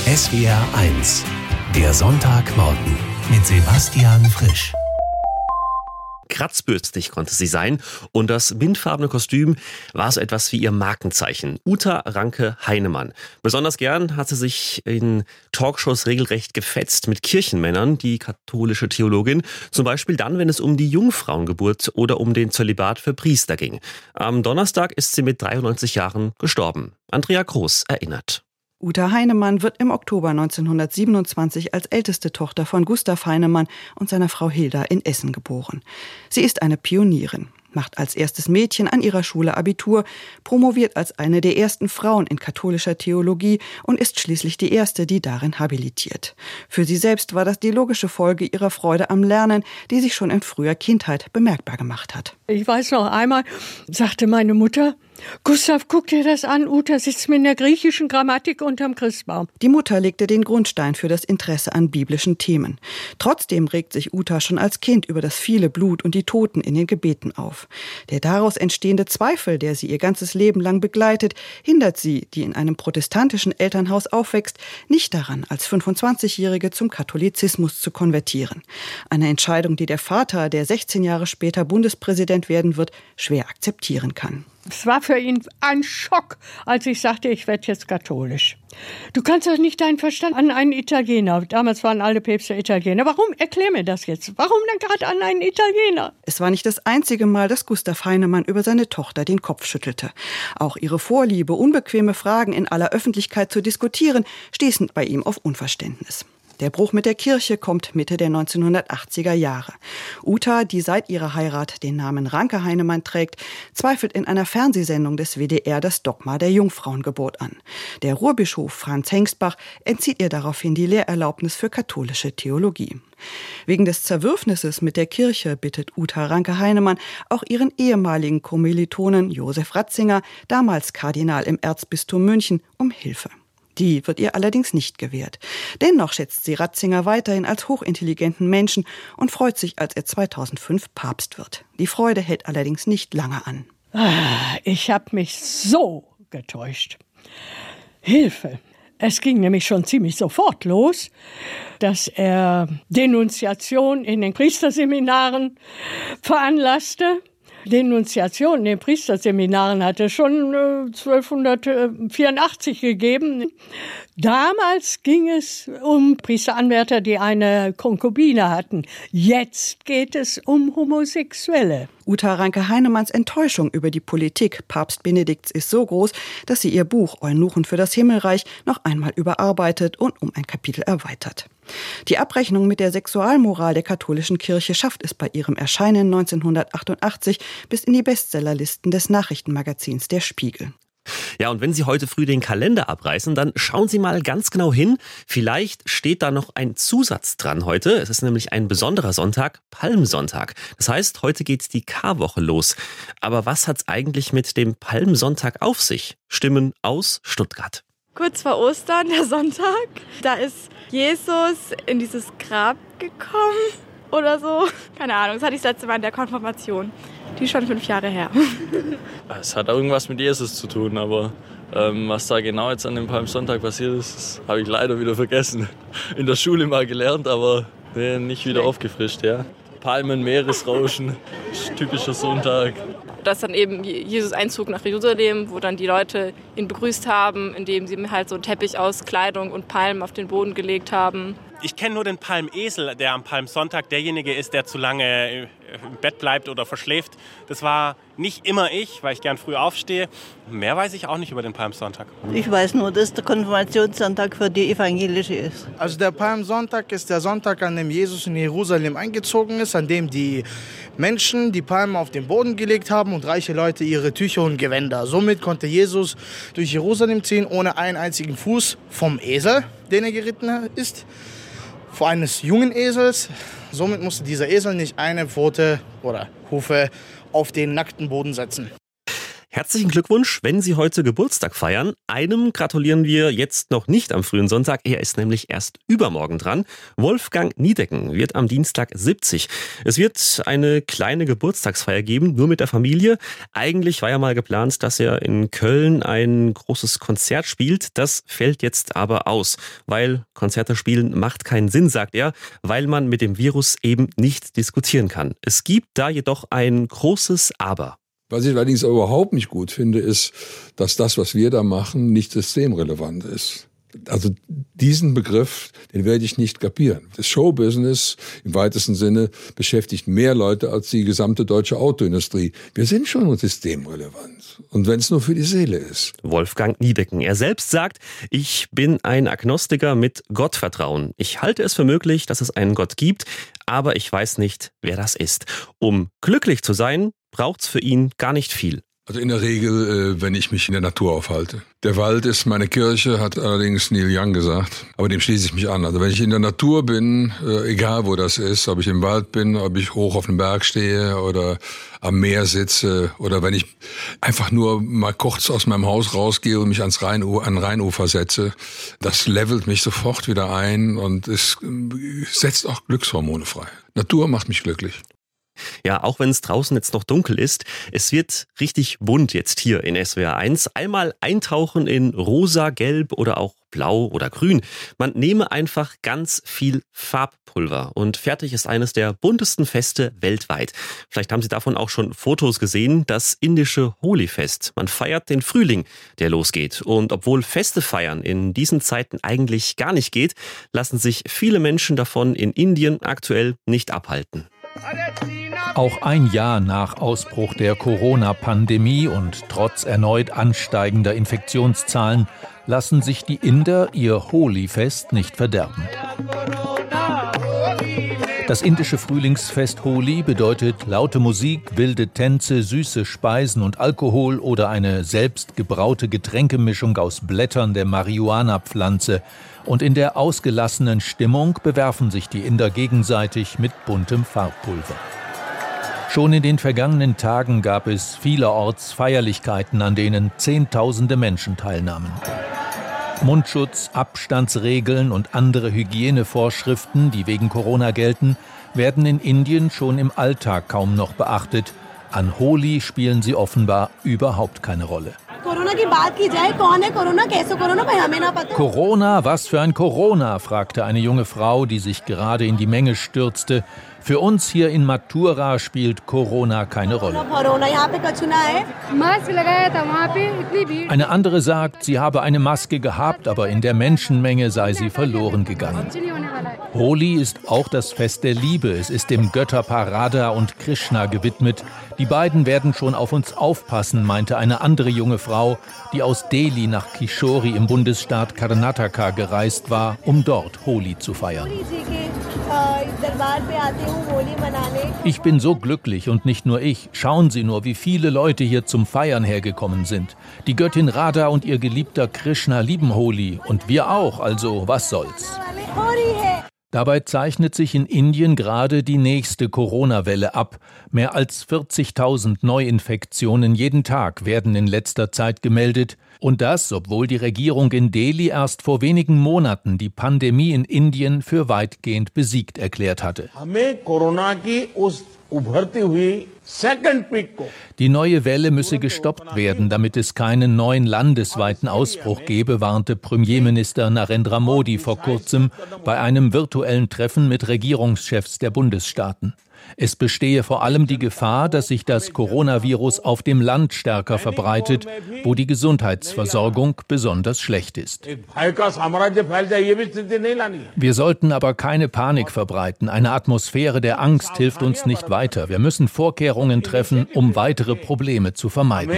SWR 1, der Sonntagmorgen mit Sebastian Frisch. Kratzbürstig konnte sie sein und das mintfarbene Kostüm war so etwas wie ihr Markenzeichen. Uta Ranke Heinemann. Besonders gern hat sie sich in Talkshows regelrecht gefetzt mit Kirchenmännern, die katholische Theologin. Zum Beispiel dann, wenn es um die Jungfrauengeburt oder um den Zölibat für Priester ging. Am Donnerstag ist sie mit 93 Jahren gestorben. Andrea Groß erinnert. Uta Heinemann wird im Oktober 1927 als älteste Tochter von Gustav Heinemann und seiner Frau Hilda in Essen geboren. Sie ist eine Pionierin, macht als erstes Mädchen an ihrer Schule Abitur, promoviert als eine der ersten Frauen in katholischer Theologie und ist schließlich die erste, die darin habilitiert. Für sie selbst war das die logische Folge ihrer Freude am Lernen, die sich schon in früher Kindheit bemerkbar gemacht hat. Ich weiß noch einmal, sagte meine Mutter: Gustav, guck dir das an, Uta sitzt mit der griechischen Grammatik unterm Christbaum. Die Mutter legte den Grundstein für das Interesse an biblischen Themen. Trotzdem regt sich Uta schon als Kind über das viele Blut und die Toten in den Gebeten auf. Der daraus entstehende Zweifel, der sie ihr ganzes Leben lang begleitet, hindert sie, die in einem protestantischen Elternhaus aufwächst, nicht daran, als 25-Jährige zum Katholizismus zu konvertieren. Eine Entscheidung, die der Vater, der 16 Jahre später Bundespräsident werden wird, schwer akzeptieren kann. Es war für ihn ein Schock, als ich sagte, ich werde jetzt katholisch. Du kannst doch nicht deinen Verstand an einen Italiener. Damals waren alle Päpste Italiener. Warum? Erklär mir das jetzt. Warum dann gerade an einen Italiener? Es war nicht das einzige Mal, dass Gustav Heinemann über seine Tochter den Kopf schüttelte. Auch ihre Vorliebe, unbequeme Fragen in aller Öffentlichkeit zu diskutieren, stießen bei ihm auf Unverständnis. Der Bruch mit der Kirche kommt Mitte der 1980er Jahre. Uta, die seit ihrer Heirat den Namen Ranke Heinemann trägt, zweifelt in einer Fernsehsendung des WDR das Dogma der Jungfrauengeburt an. Der Ruhrbischof Franz Hengstbach entzieht ihr daraufhin die Lehrerlaubnis für katholische Theologie. Wegen des Zerwürfnisses mit der Kirche bittet Uta Ranke Heinemann auch ihren ehemaligen Kommilitonen Josef Ratzinger, damals Kardinal im Erzbistum München, um Hilfe. Die wird ihr allerdings nicht gewährt. Dennoch schätzt sie Ratzinger weiterhin als hochintelligenten Menschen und freut sich, als er 2005 Papst wird. Die Freude hält allerdings nicht lange an. Ich habe mich so getäuscht. Hilfe! Es ging nämlich schon ziemlich sofort los, dass er Denunziation in den Priesterseminaren veranlasste. Denunziation in den Priesterseminaren hatte schon 1284 gegeben. Damals ging es um Priesteranwärter, die eine Konkubine hatten. Jetzt geht es um Homosexuelle. Uta Ranke Heinemanns Enttäuschung über die Politik Papst Benedikts ist so groß, dass sie ihr Buch Eunuchen für das Himmelreich noch einmal überarbeitet und um ein Kapitel erweitert. Die Abrechnung mit der Sexualmoral der katholischen Kirche schafft es bei ihrem Erscheinen 1988 bis in die Bestsellerlisten des Nachrichtenmagazins Der Spiegel. Ja, und wenn Sie heute früh den Kalender abreißen, dann schauen Sie mal ganz genau hin. Vielleicht steht da noch ein Zusatz dran heute. Es ist nämlich ein besonderer Sonntag, Palmsonntag. Das heißt, heute geht die Karwoche los. Aber was hat's eigentlich mit dem Palmsonntag auf sich? Stimmen aus Stuttgart. Kurz vor Ostern, der Sonntag, da ist Jesus in dieses Grab gekommen oder so. Keine Ahnung, das hatte ich das letzte Mal in der Konfirmation. Die ist schon 5 Jahre her. Es hat irgendwas mit Jesus zu tun, aber was da genau jetzt an dem Palmsonntag passiert ist, das habe ich leider wieder vergessen. In der Schule mal gelernt, aber nicht wieder aufgefrischt. Ja. Palmen, Meeresrauschen, typischer Sonntag. Dass dann eben Jesus Einzug nach Jerusalem, wo dann die Leute ihn begrüßt haben, indem sie ihm halt so einen Teppich aus Kleidung und Palmen auf den Boden gelegt haben. Ich kenne nur den Palmesel, der am Palmsonntag derjenige ist, der zu lange im Bett bleibt oder verschläft. Das war nicht immer ich, weil ich gern früh aufstehe. Mehr weiß ich auch nicht über den Palmsonntag. Ich weiß nur, dass der Konfirmationssonntag für die evangelische ist. Also der Palmsonntag ist der Sonntag, an dem Jesus in Jerusalem eingezogen ist, an dem die Menschen die Palmen auf den Boden gelegt haben und reiche Leute ihre Tücher und Gewänder. Somit konnte Jesus durch Jerusalem ziehen, ohne einen einzigen Fuß vom Esel, den er geritten ist, vor eines jungen Esels. Somit musste dieser Esel nicht eine Pfote oder Hufe auf den nackten Boden setzen. Herzlichen Glückwunsch, wenn Sie heute Geburtstag feiern. Einem gratulieren wir jetzt noch nicht am frühen Sonntag. Er ist nämlich erst übermorgen dran. Wolfgang Niedecken wird am Dienstag 70. Es wird eine kleine Geburtstagsfeier geben, nur mit der Familie. Eigentlich war ja mal geplant, dass er in Köln ein großes Konzert spielt. Das fällt jetzt aber aus, weil Konzerte spielen macht keinen Sinn, sagt er, weil man mit dem Virus eben nicht diskutieren kann. Es gibt da jedoch ein großes Aber. Was ich allerdings überhaupt nicht gut finde, ist, dass das, was wir da machen, nicht systemrelevant ist. Also diesen Begriff, den werde ich nicht kapieren. Das Showbusiness im weitesten Sinne beschäftigt mehr Leute als die gesamte deutsche Autoindustrie. Wir sind schon systemrelevant. Und wenn es nur für die Seele ist. Wolfgang Niedecken. Er selbst sagt, ich bin ein Agnostiker mit Gottvertrauen. Ich halte es für möglich, dass es einen Gott gibt, aber ich weiß nicht, wer das ist. Um glücklich zu sein, braucht's für ihn gar nicht viel. Also in der Regel, wenn ich mich in der Natur aufhalte. Der Wald ist meine Kirche, hat allerdings Neil Young gesagt. Aber dem schließe ich mich an. Also wenn ich in der Natur bin, egal wo das ist, ob ich im Wald bin, ob ich hoch auf dem Berg stehe oder am Meer sitze oder wenn ich einfach nur mal kurz aus meinem Haus rausgehe und mich an Rheinufer setze, das levelt mich sofort wieder ein und es setzt auch Glückshormone frei. Natur macht mich glücklich. Ja, auch wenn es draußen jetzt noch dunkel ist, es wird richtig bunt jetzt hier in SWR 1. Einmal eintauchen in rosa, gelb oder auch blau oder grün. Man nehme einfach ganz viel Farbpulver und fertig ist eines der buntesten Feste weltweit. Vielleicht haben Sie davon auch schon Fotos gesehen, das indische Holi-Fest. Man feiert den Frühling, der losgeht. Und obwohl Feste feiern in diesen Zeiten eigentlich gar nicht geht, lassen sich viele Menschen davon in Indien aktuell nicht abhalten. Auch ein Jahr nach Ausbruch der Corona-Pandemie und trotz erneut ansteigender Infektionszahlen lassen sich die Inder ihr Holi-Fest nicht verderben. Das indische Frühlingsfest Holi bedeutet laute Musik, wilde Tänze, süße Speisen und Alkohol oder eine selbst gebraute Getränkemischung aus Blättern der Marihuana-Pflanze. Und in der ausgelassenen Stimmung bewerfen sich die Inder gegenseitig mit buntem Farbpulver. Schon in den vergangenen Tagen gab es vielerorts Feierlichkeiten, an denen Zehntausende Menschen teilnahmen. Mundschutz, Abstandsregeln und andere Hygienevorschriften, die wegen Corona gelten, werden in Indien schon im Alltag kaum noch beachtet. An Holi spielen sie offenbar überhaupt keine Rolle. Corona, was für ein Corona, fragte eine junge Frau, die sich gerade in die Menge stürzte. Für uns hier in Mathura spielt Corona keine Rolle. Eine andere sagt, sie habe eine Maske gehabt, aber in der Menschenmenge sei sie verloren gegangen. Holi ist auch das Fest der Liebe. Es ist dem Götterpaar Radha und Krishna gewidmet. Die beiden werden schon auf uns aufpassen, meinte eine andere junge Frau, die aus Delhi nach Kishori im Bundesstaat Karnataka gereist war, um dort Holi zu feiern. Ich bin so glücklich und nicht nur ich. Schauen Sie nur, wie viele Leute hier zum Feiern hergekommen sind. Die Göttin Radha und ihr geliebter Krishna lieben Holi und wir auch, also was soll's. Dabei zeichnet sich in Indien gerade die nächste Corona-Welle ab. Mehr als 40.000 Neuinfektionen jeden Tag werden in letzter Zeit gemeldet. Und das, obwohl die Regierung in Delhi erst vor wenigen Monaten die Pandemie in Indien für weitgehend besiegt erklärt hatte. Die neue Welle müsse gestoppt werden, damit es keinen neuen landesweiten Ausbruch gebe, warnte Premierminister Narendra Modi vor kurzem bei einem virtuellen Treffen mit Regierungschefs der Bundesstaaten. Es bestehe vor allem die Gefahr, dass sich das Coronavirus auf dem Land stärker verbreitet, wo die Gesundheitsversorgung besonders schlecht ist. Wir sollten aber keine Panik verbreiten. Eine Atmosphäre der Angst hilft uns nicht weiter. Wir müssen Vorkehrungen treffen, um weitere Probleme zu vermeiden.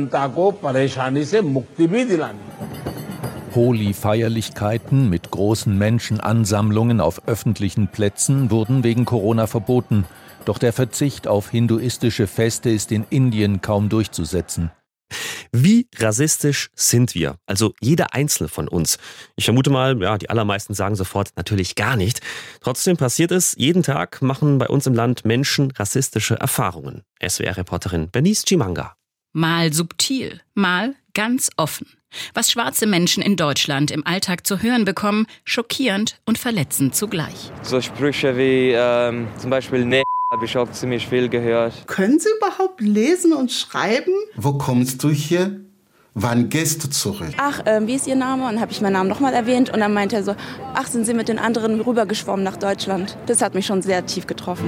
Holi-Feierlichkeiten mit großen Menschenansammlungen auf öffentlichen Plätzen wurden wegen Corona verboten. Doch der Verzicht auf hinduistische Feste ist in Indien kaum durchzusetzen. Wie rassistisch sind wir? Also jeder Einzelne von uns. Ich vermute mal, die allermeisten sagen sofort natürlich gar nicht. Trotzdem passiert es, jeden Tag machen bei uns im Land Menschen rassistische Erfahrungen. SWR-Reporterin Bernice Chimanga. mal subtil, mal ganz offen. Was schwarze Menschen in Deutschland im Alltag zu hören bekommen, schockierend und verletzend zugleich. So Sprüche wie zum Beispiel "Ne", habe ich auch ziemlich viel gehört. Können Sie überhaupt lesen und schreiben? Wo kommst du hier? Wann gehst du zurück? Ach, wie ist Ihr Name? Und habe ich meinen Namen nochmal erwähnt. Und dann meinte er so, ach, sind Sie mit den anderen rübergeschwommen nach Deutschland? Das hat mich schon sehr tief getroffen.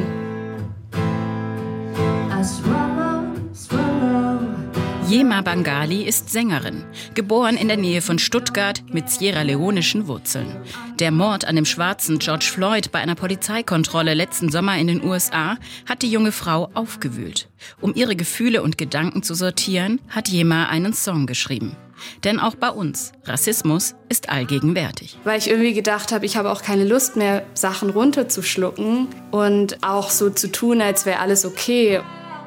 Jema Bangali ist Sängerin, geboren in der Nähe von Stuttgart mit sierra-leonischen Wurzeln. Der Mord an dem schwarzen George Floyd bei einer Polizeikontrolle letzten Sommer in den USA hat die junge Frau aufgewühlt. Um ihre Gefühle und Gedanken zu sortieren, hat Jema einen Song geschrieben. Denn auch bei uns, Rassismus ist allgegenwärtig. Weil ich irgendwie gedacht habe, ich habe auch keine Lust mehr, Sachen runterzuschlucken und auch so zu tun, als wäre alles okay.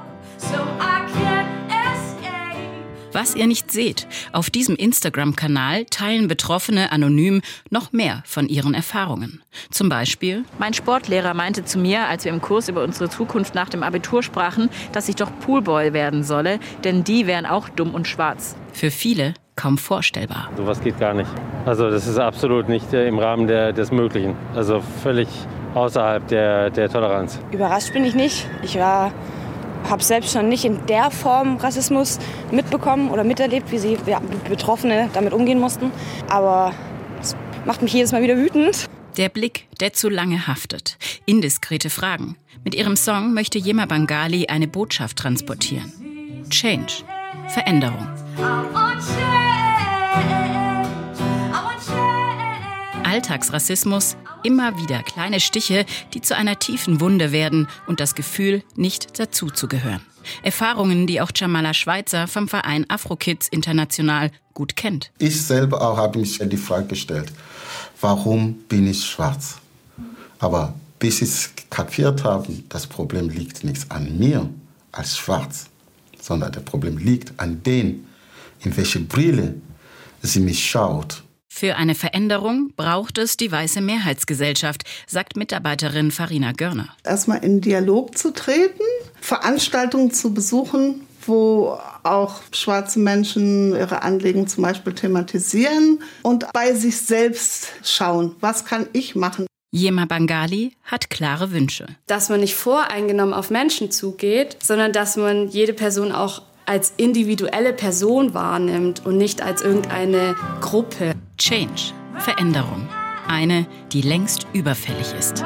Was ihr nicht seht, auf diesem Instagram-Kanal teilen Betroffene anonym noch mehr von ihren Erfahrungen. Zum Beispiel: Mein Sportlehrer meinte zu mir, als wir im Kurs über unsere Zukunft nach dem Abitur sprachen, dass ich doch Poolboy werden solle, denn die wären auch dumm und schwarz. Für viele kaum vorstellbar. Sowas geht gar nicht. Also das ist absolut nicht im Rahmen des Möglichen. Also völlig außerhalb der Toleranz. Überrascht bin ich nicht. Ich habe selbst schon nicht in der Form Rassismus mitbekommen oder miterlebt, wie sie Betroffene damit umgehen mussten. Aber es macht mich jedes Mal wieder wütend. Der Blick, der zu lange haftet. Indiskrete Fragen. Mit ihrem Song möchte Jema Bangali eine Botschaft transportieren. Change. Veränderung. Alltagsrassismus, immer wieder kleine Stiche, die zu einer tiefen Wunde werden und das Gefühl, nicht dazuzugehören. Erfahrungen, die auch Jamala Schweitzer vom Verein Afro-Kids International gut kennt. Ich selber auch habe mich die Frage gestellt, warum bin ich schwarz? Aber bis ich es kapiert habe, das Problem liegt nicht an mir als schwarz, sondern das Problem liegt an denen, in welche Brille sie mich schaut. Für eine Veränderung braucht es die weiße Mehrheitsgesellschaft, sagt Mitarbeiterin Farina Görner. Erstmal in Dialog zu treten, Veranstaltungen zu besuchen, wo auch schwarze Menschen ihre Anliegen zum Beispiel thematisieren und bei sich selbst schauen, was kann ich machen. Jema Bangali hat klare Wünsche. Dass man nicht voreingenommen auf Menschen zugeht, sondern dass man jede Person auch als individuelle Person wahrnimmt und nicht als irgendeine Gruppe. Change, Veränderung. Eine, die längst überfällig ist.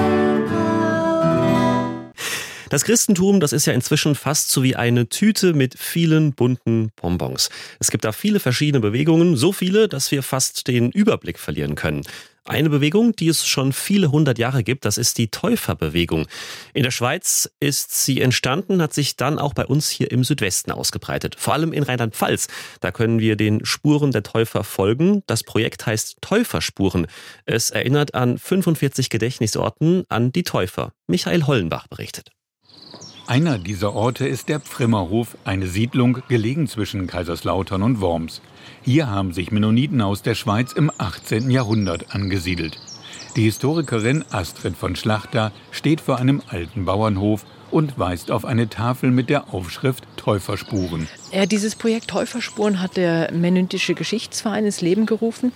Das Christentum, das ist ja inzwischen fast so wie eine Tüte mit vielen bunten Bonbons. Es gibt da viele verschiedene Bewegungen, so viele, dass wir fast den Überblick verlieren können. Eine Bewegung, die es schon viele 100 Jahre gibt, das ist die Täuferbewegung. In der Schweiz ist sie entstanden, hat sich dann auch bei uns hier im Südwesten ausgebreitet. Vor allem in Rheinland-Pfalz. Da können wir den Spuren der Täufer folgen. Das Projekt heißt Täuferspuren. Es erinnert an 45 Gedächtnisorten an die Täufer. Michael Hollenbach berichtet. Einer dieser Orte ist der Pfrimmerhof, eine Siedlung gelegen zwischen Kaiserslautern und Worms. Hier haben sich Mennoniten aus der Schweiz im 18. Jahrhundert angesiedelt. Die Historikerin Astrid von Schlachter steht vor einem alten Bauernhof und weist auf eine Tafel mit der Aufschrift Täuferspuren. Dieses Projekt Täuferspuren hat der Mennonitische Geschichtsverein ins Leben gerufen,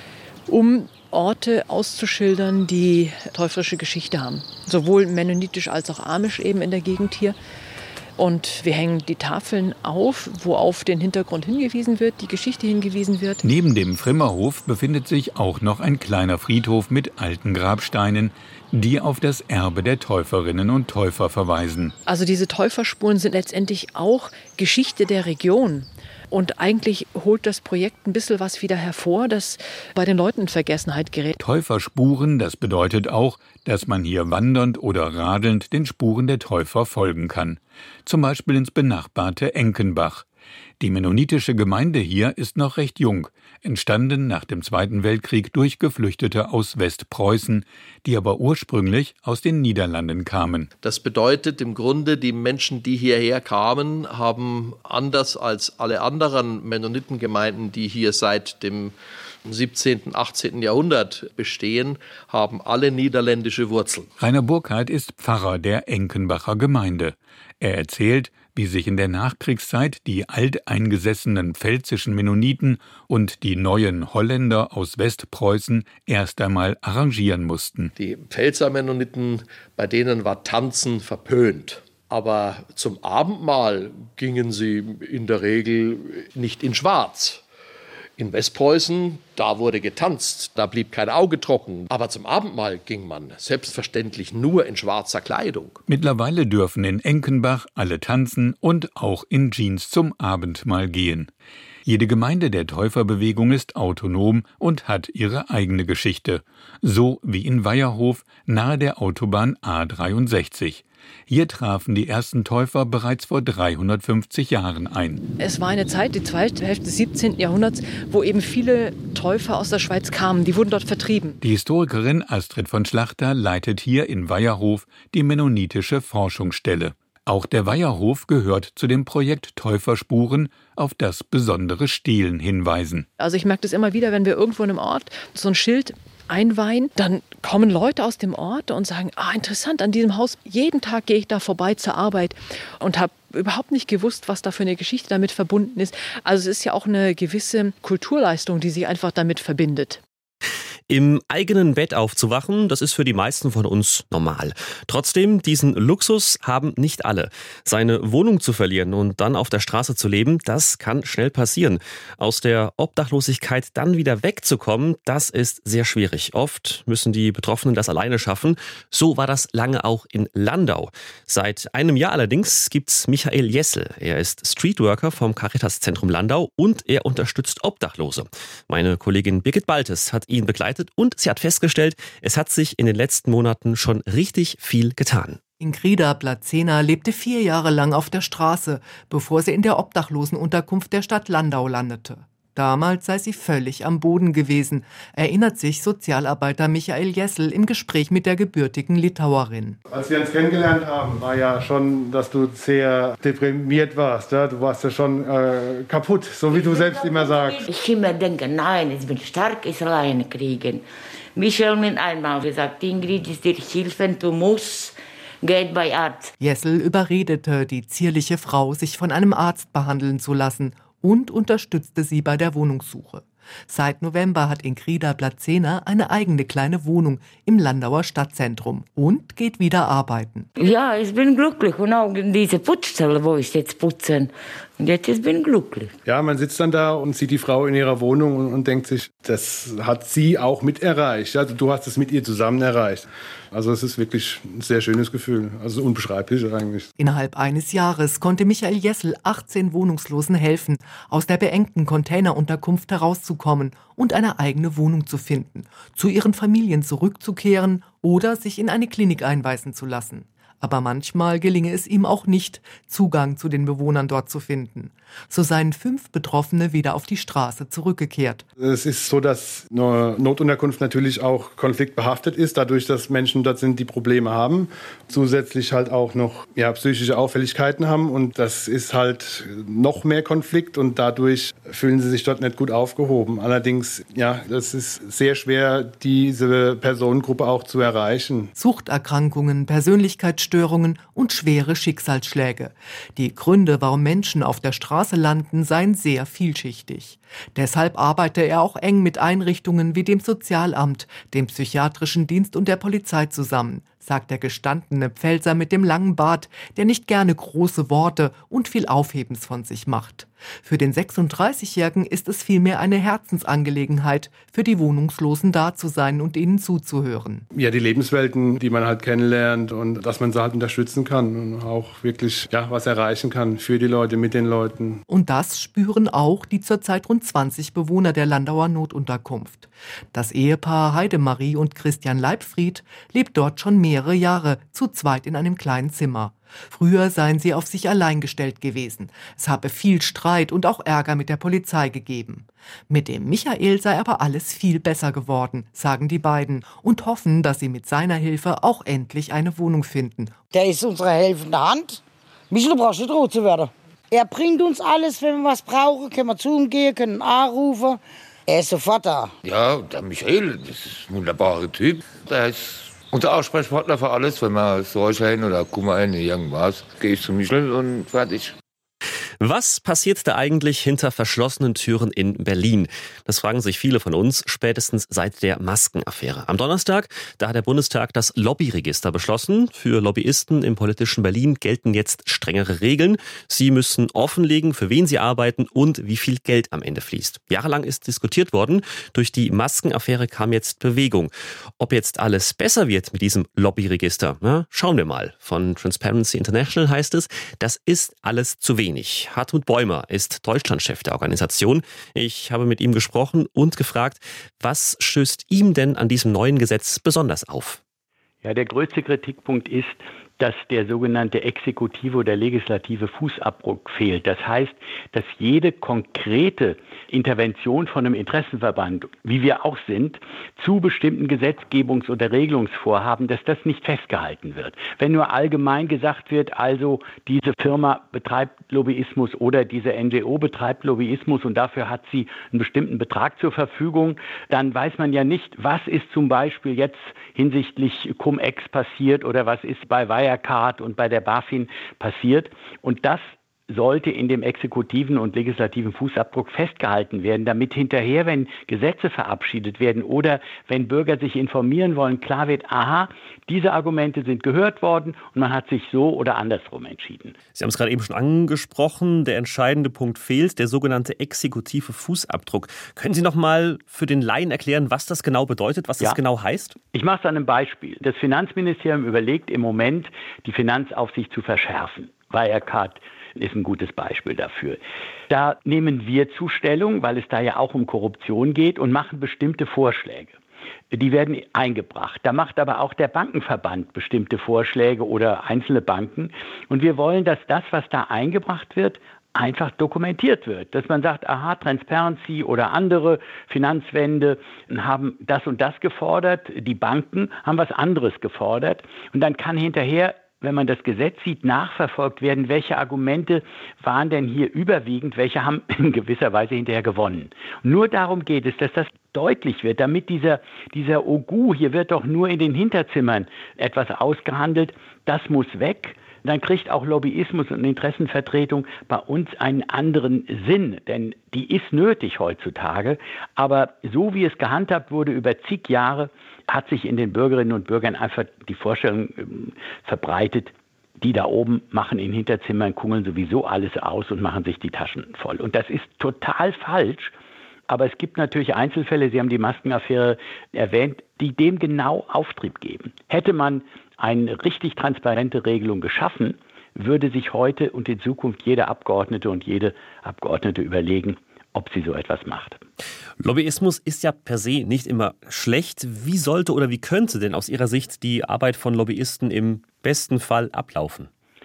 um Orte auszuschildern, die täuferische Geschichte haben. Sowohl mennonitisch als auch amisch eben in der Gegend hier. Und wir hängen die Tafeln auf, wo auf den Hintergrund hingewiesen wird, die Geschichte hingewiesen wird. Neben dem Pfrimmerhof befindet sich auch noch ein kleiner Friedhof mit alten Grabsteinen, die auf das Erbe der Täuferinnen und Täufer verweisen. Also diese Täuferspuren sind letztendlich auch Geschichte der Region. Und eigentlich holt das Projekt ein bisschen was wieder hervor, das bei den Leuten in Vergessenheit gerät. Täuferspuren, das bedeutet auch, dass man hier wandernd oder radelnd den Spuren der Täufer folgen kann. Zum Beispiel ins benachbarte Enkenbach. Die mennonitische Gemeinde hier ist noch recht jung, entstanden nach dem Zweiten Weltkrieg durch Geflüchtete aus Westpreußen, die aber ursprünglich aus den Niederlanden kamen. Das bedeutet im Grunde, die Menschen, die hierher kamen, haben anders als alle anderen Mennonitengemeinden, die hier seit dem 17., 18. Jahrhundert bestehen, haben alle niederländische Wurzeln. Rainer Burkhardt ist Pfarrer der Enkenbacher Gemeinde. Er erzählt, wie sich in der Nachkriegszeit die alteingesessenen pfälzischen Mennoniten und die neuen Holländer aus Westpreußen erst einmal arrangieren mussten. Die Pfälzer Mennoniten, bei denen war Tanzen verpönt. Aber zum Abendmahl gingen sie in der Regel nicht in Schwarz. In Westpreußen, da wurde getanzt, da blieb kein Auge trocken. Aber zum Abendmahl ging man selbstverständlich nur in schwarzer Kleidung. Mittlerweile dürfen in Enkenbach alle tanzen und auch in Jeans zum Abendmahl gehen. Jede Gemeinde der Täuferbewegung ist autonom und hat ihre eigene Geschichte. So wie in Weierhof nahe der Autobahn A63. Hier trafen die ersten Täufer bereits vor 350 Jahren ein. Es war eine Zeit, die zweite Hälfte des 17. Jahrhunderts, wo eben viele Täufer aus der Schweiz kamen. Die wurden dort vertrieben. Die Historikerin Astrid von Schlachter leitet hier in Weierhof die mennonitische Forschungsstelle. Auch der Weierhof gehört zu dem Projekt Täuferspuren, auf das besondere Stelen hinweisen. Also ich merke das immer wieder, wenn wir irgendwo in einem Ort so ein Schild einweihen, dann kommen Leute aus dem Ort und sagen, interessant, an diesem Haus, jeden Tag gehe ich da vorbei zur Arbeit und habe überhaupt nicht gewusst, was da für eine Geschichte damit verbunden ist. Also es ist ja auch eine gewisse Kulturleistung, die sich einfach damit verbindet. Im eigenen Bett aufzuwachen, das ist für die meisten von uns normal. Trotzdem, diesen Luxus haben nicht alle. Seine Wohnung zu verlieren und dann auf der Straße zu leben, das kann schnell passieren. Aus der Obdachlosigkeit dann wieder wegzukommen, das ist sehr schwierig. Oft müssen die Betroffenen das alleine schaffen. So war das lange auch in Landau. Seit einem Jahr allerdings gibt's Michael Jessel. Er ist Streetworker vom Caritas-Zentrum Landau und er unterstützt Obdachlose. Meine Kollegin Birgit Baltes hat ihn begleitet und sie hat festgestellt, es hat sich in den letzten Monaten schon richtig viel getan. Ingrida Blazena lebte 4 Jahre lang auf der Straße, bevor sie in der Obdachlosenunterkunft der Stadt Landau landete. Damals sei sie völlig am Boden gewesen, erinnert sich Sozialarbeiter Michael Jessel im Gespräch mit der gebürtigen Litauerin. Als wir uns kennengelernt haben, war ja schon, dass du sehr deprimiert warst. Ja? Du warst ja schon kaputt, so wie du selbst immer sagst. Ich immer denke, nein, ich bin stark, ich alleine kriegen. Michael hat mir einmal gesagt, Ingrid ist dir helfen, du musst. Geht bei Arzt. Jessel überredete die zierliche Frau, sich von einem Arzt behandeln zu lassen und unterstützte sie bei der Wohnungssuche. Seit November hat Ingrida Blazena eine eigene kleine Wohnung im Landauer Stadtzentrum und geht wieder arbeiten. Ja, ich bin glücklich und auch in diese Putzstelle, wo ich jetzt putzen. Und jetzt bin ich glücklich. Ja, man sitzt dann da und sieht die Frau in ihrer Wohnung und denkt sich, das hat sie auch mit erreicht. Also du hast es mit ihr zusammen erreicht. Also es ist wirklich ein sehr schönes Gefühl, also unbeschreiblich eigentlich. Innerhalb eines Jahres konnte Michael Jessel 18 Wohnungslosen helfen, aus der beengten Containerunterkunft herauszukommen und eine eigene Wohnung zu finden, zu ihren Familien zurückzukehren oder sich in eine Klinik einweisen zu lassen. Aber manchmal gelinge es ihm auch nicht, Zugang zu den Bewohnern dort zu finden. So seien 5 Betroffene wieder auf die Straße zurückgekehrt. Es ist so, dass eine Notunterkunft natürlich auch konfliktbehaftet ist, dadurch, dass Menschen dort sind, die Probleme haben. Zusätzlich halt auch noch psychische Auffälligkeiten haben und das ist halt noch mehr Konflikt und dadurch fühlen sie sich dort nicht gut aufgehoben. Allerdings, das ist sehr schwer, diese Personengruppe auch zu erreichen. Suchterkrankungen, Persönlichkeitsstörungen und schwere Schicksalsschläge. Die Gründe, warum Menschen auf der Straße landen, seien sehr vielschichtig. Deshalb arbeite er auch eng mit Einrichtungen wie dem Sozialamt, dem Psychiatrischen Dienst und der Polizei zusammen, sagt der gestandene Pfälzer mit dem langen Bart, der nicht gerne große Worte und viel Aufhebens von sich macht. Für den 36-Jährigen ist es vielmehr eine Herzensangelegenheit, für die Wohnungslosen da zu sein und ihnen zuzuhören. Ja, die Lebenswelten, die man halt kennenlernt und dass man sie halt unterstützen kann und auch wirklich was erreichen kann für die Leute, mit den Leuten. Und das spüren auch die zurzeit rund 20 Bewohner der Landauer Notunterkunft. Das Ehepaar Heidemarie und Christian Leibfried lebt dort schon mehrere Jahre, zu zweit in einem kleinen Zimmer. Früher seien sie auf sich allein gestellt gewesen. Es habe viel Streit und auch Ärger mit der Polizei gegeben. Mit dem Michael sei aber alles viel besser geworden, sagen die beiden und hoffen, dass sie mit seiner Hilfe auch endlich eine Wohnung finden. Der ist unsere helfende Hand. Michael braucht nicht rot zu werden. Er bringt uns alles, wenn wir was brauchen, können wir zu ihm gehen, können anrufen. Er ist sofort da. Ja, der Michael, das ist ein wunderbarer Typ. Der ist Unser Ansprechpartner für alles, wenn wir Sorge haben oder Kummer haben, irgendwas, gehe ich zu Michel und fertig. Was passiert da eigentlich hinter verschlossenen Türen in Berlin? Das fragen sich viele von uns, spätestens seit der Maskenaffäre. Am Donnerstag, da hat der Bundestag das Lobbyregister beschlossen. Für Lobbyisten im politischen Berlin gelten jetzt strengere Regeln. Sie müssen offenlegen, für wen sie arbeiten und wie viel Geld am Ende fließt. Jahrelang ist diskutiert worden. Durch die Maskenaffäre kam jetzt Bewegung. Ob jetzt alles besser wird mit diesem Lobbyregister, na, schauen wir mal. Von Transparency International heißt es, das ist alles zu wenig. Hartmut Bäumer ist Deutschlandchef der Organisation. Ich habe mit ihm gesprochen und gefragt, was stößt ihm denn an diesem neuen Gesetz besonders auf? Ja, der größte Kritikpunkt ist, dass der sogenannte exekutive oder legislative Fußabdruck fehlt. Das heißt, dass jede konkrete Intervention von einem Interessenverband, wie wir auch sind, zu bestimmten Gesetzgebungs- oder Regelungsvorhaben, dass das nicht festgehalten wird. Wenn nur allgemein gesagt wird, also diese Firma betreibt Lobbyismus oder diese NGO betreibt Lobbyismus und dafür hat sie einen bestimmten Betrag zur Verfügung, dann weiß man ja nicht, was ist zum Beispiel jetzt hinsichtlich Cum-Ex passiert oder was ist bei Wirecard und bei der BaFin passiert. Und das sollte in dem exekutiven und legislativen Fußabdruck festgehalten werden, damit hinterher, wenn Gesetze verabschiedet werden oder wenn Bürger sich informieren wollen, klar wird, aha, diese Argumente sind gehört worden und man hat sich so oder andersrum entschieden. Sie haben es gerade eben schon angesprochen, der entscheidende Punkt fehlt, der sogenannte exekutive Fußabdruck. Können Sie noch mal für den Laien erklären, was das genau bedeutet, was das genau heißt? Ich mache es an einem Beispiel. Das Finanzministerium überlegt im Moment, die Finanzaufsicht zu verschärfen. Wirecard ist ein gutes Beispiel dafür. Da nehmen wir Zustellung, weil es da ja auch um Korruption geht und machen bestimmte Vorschläge. Die werden eingebracht. Da macht aber auch der Bankenverband bestimmte Vorschläge oder einzelne Banken. Und wir wollen, dass das, was da eingebracht wird, einfach dokumentiert wird. Dass man sagt, aha, Transparency oder andere Finanzwende haben das und das gefordert, die Banken haben was anderes gefordert. Und dann kann hinterher, wenn man das Gesetz sieht, nachverfolgt werden, welche Argumente waren denn hier überwiegend, welche haben in gewisser Weise hinterher gewonnen. Und nur darum geht es, dass das deutlich wird, damit dieser Ogu, hier wird doch nur in den Hinterzimmern etwas ausgehandelt, das muss weg. Dann kriegt auch Lobbyismus und Interessenvertretung bei uns einen anderen Sinn, denn die ist nötig heutzutage. Aber so wie es gehandhabt wurde über zig Jahre, hat sich in den Bürgerinnen und Bürgern einfach die Vorstellung verbreitet, die da oben machen in Hinterzimmern, kungeln sowieso alles aus und machen sich die Taschen voll. Und das ist total falsch. Aber es gibt natürlich Einzelfälle, Sie haben die Maskenaffäre erwähnt, die dem genau Auftrieb geben. Hätte man eine richtig transparente Regelung geschaffen, würde sich heute und in Zukunft jeder Abgeordnete und jede Abgeordnete überlegen, ob sie so etwas macht. Lobbyismus ist ja per se nicht immer schlecht. Wie sollte oder wie könnte denn aus Ihrer Sicht die Arbeit von Lobbyisten im besten Fall ablaufen?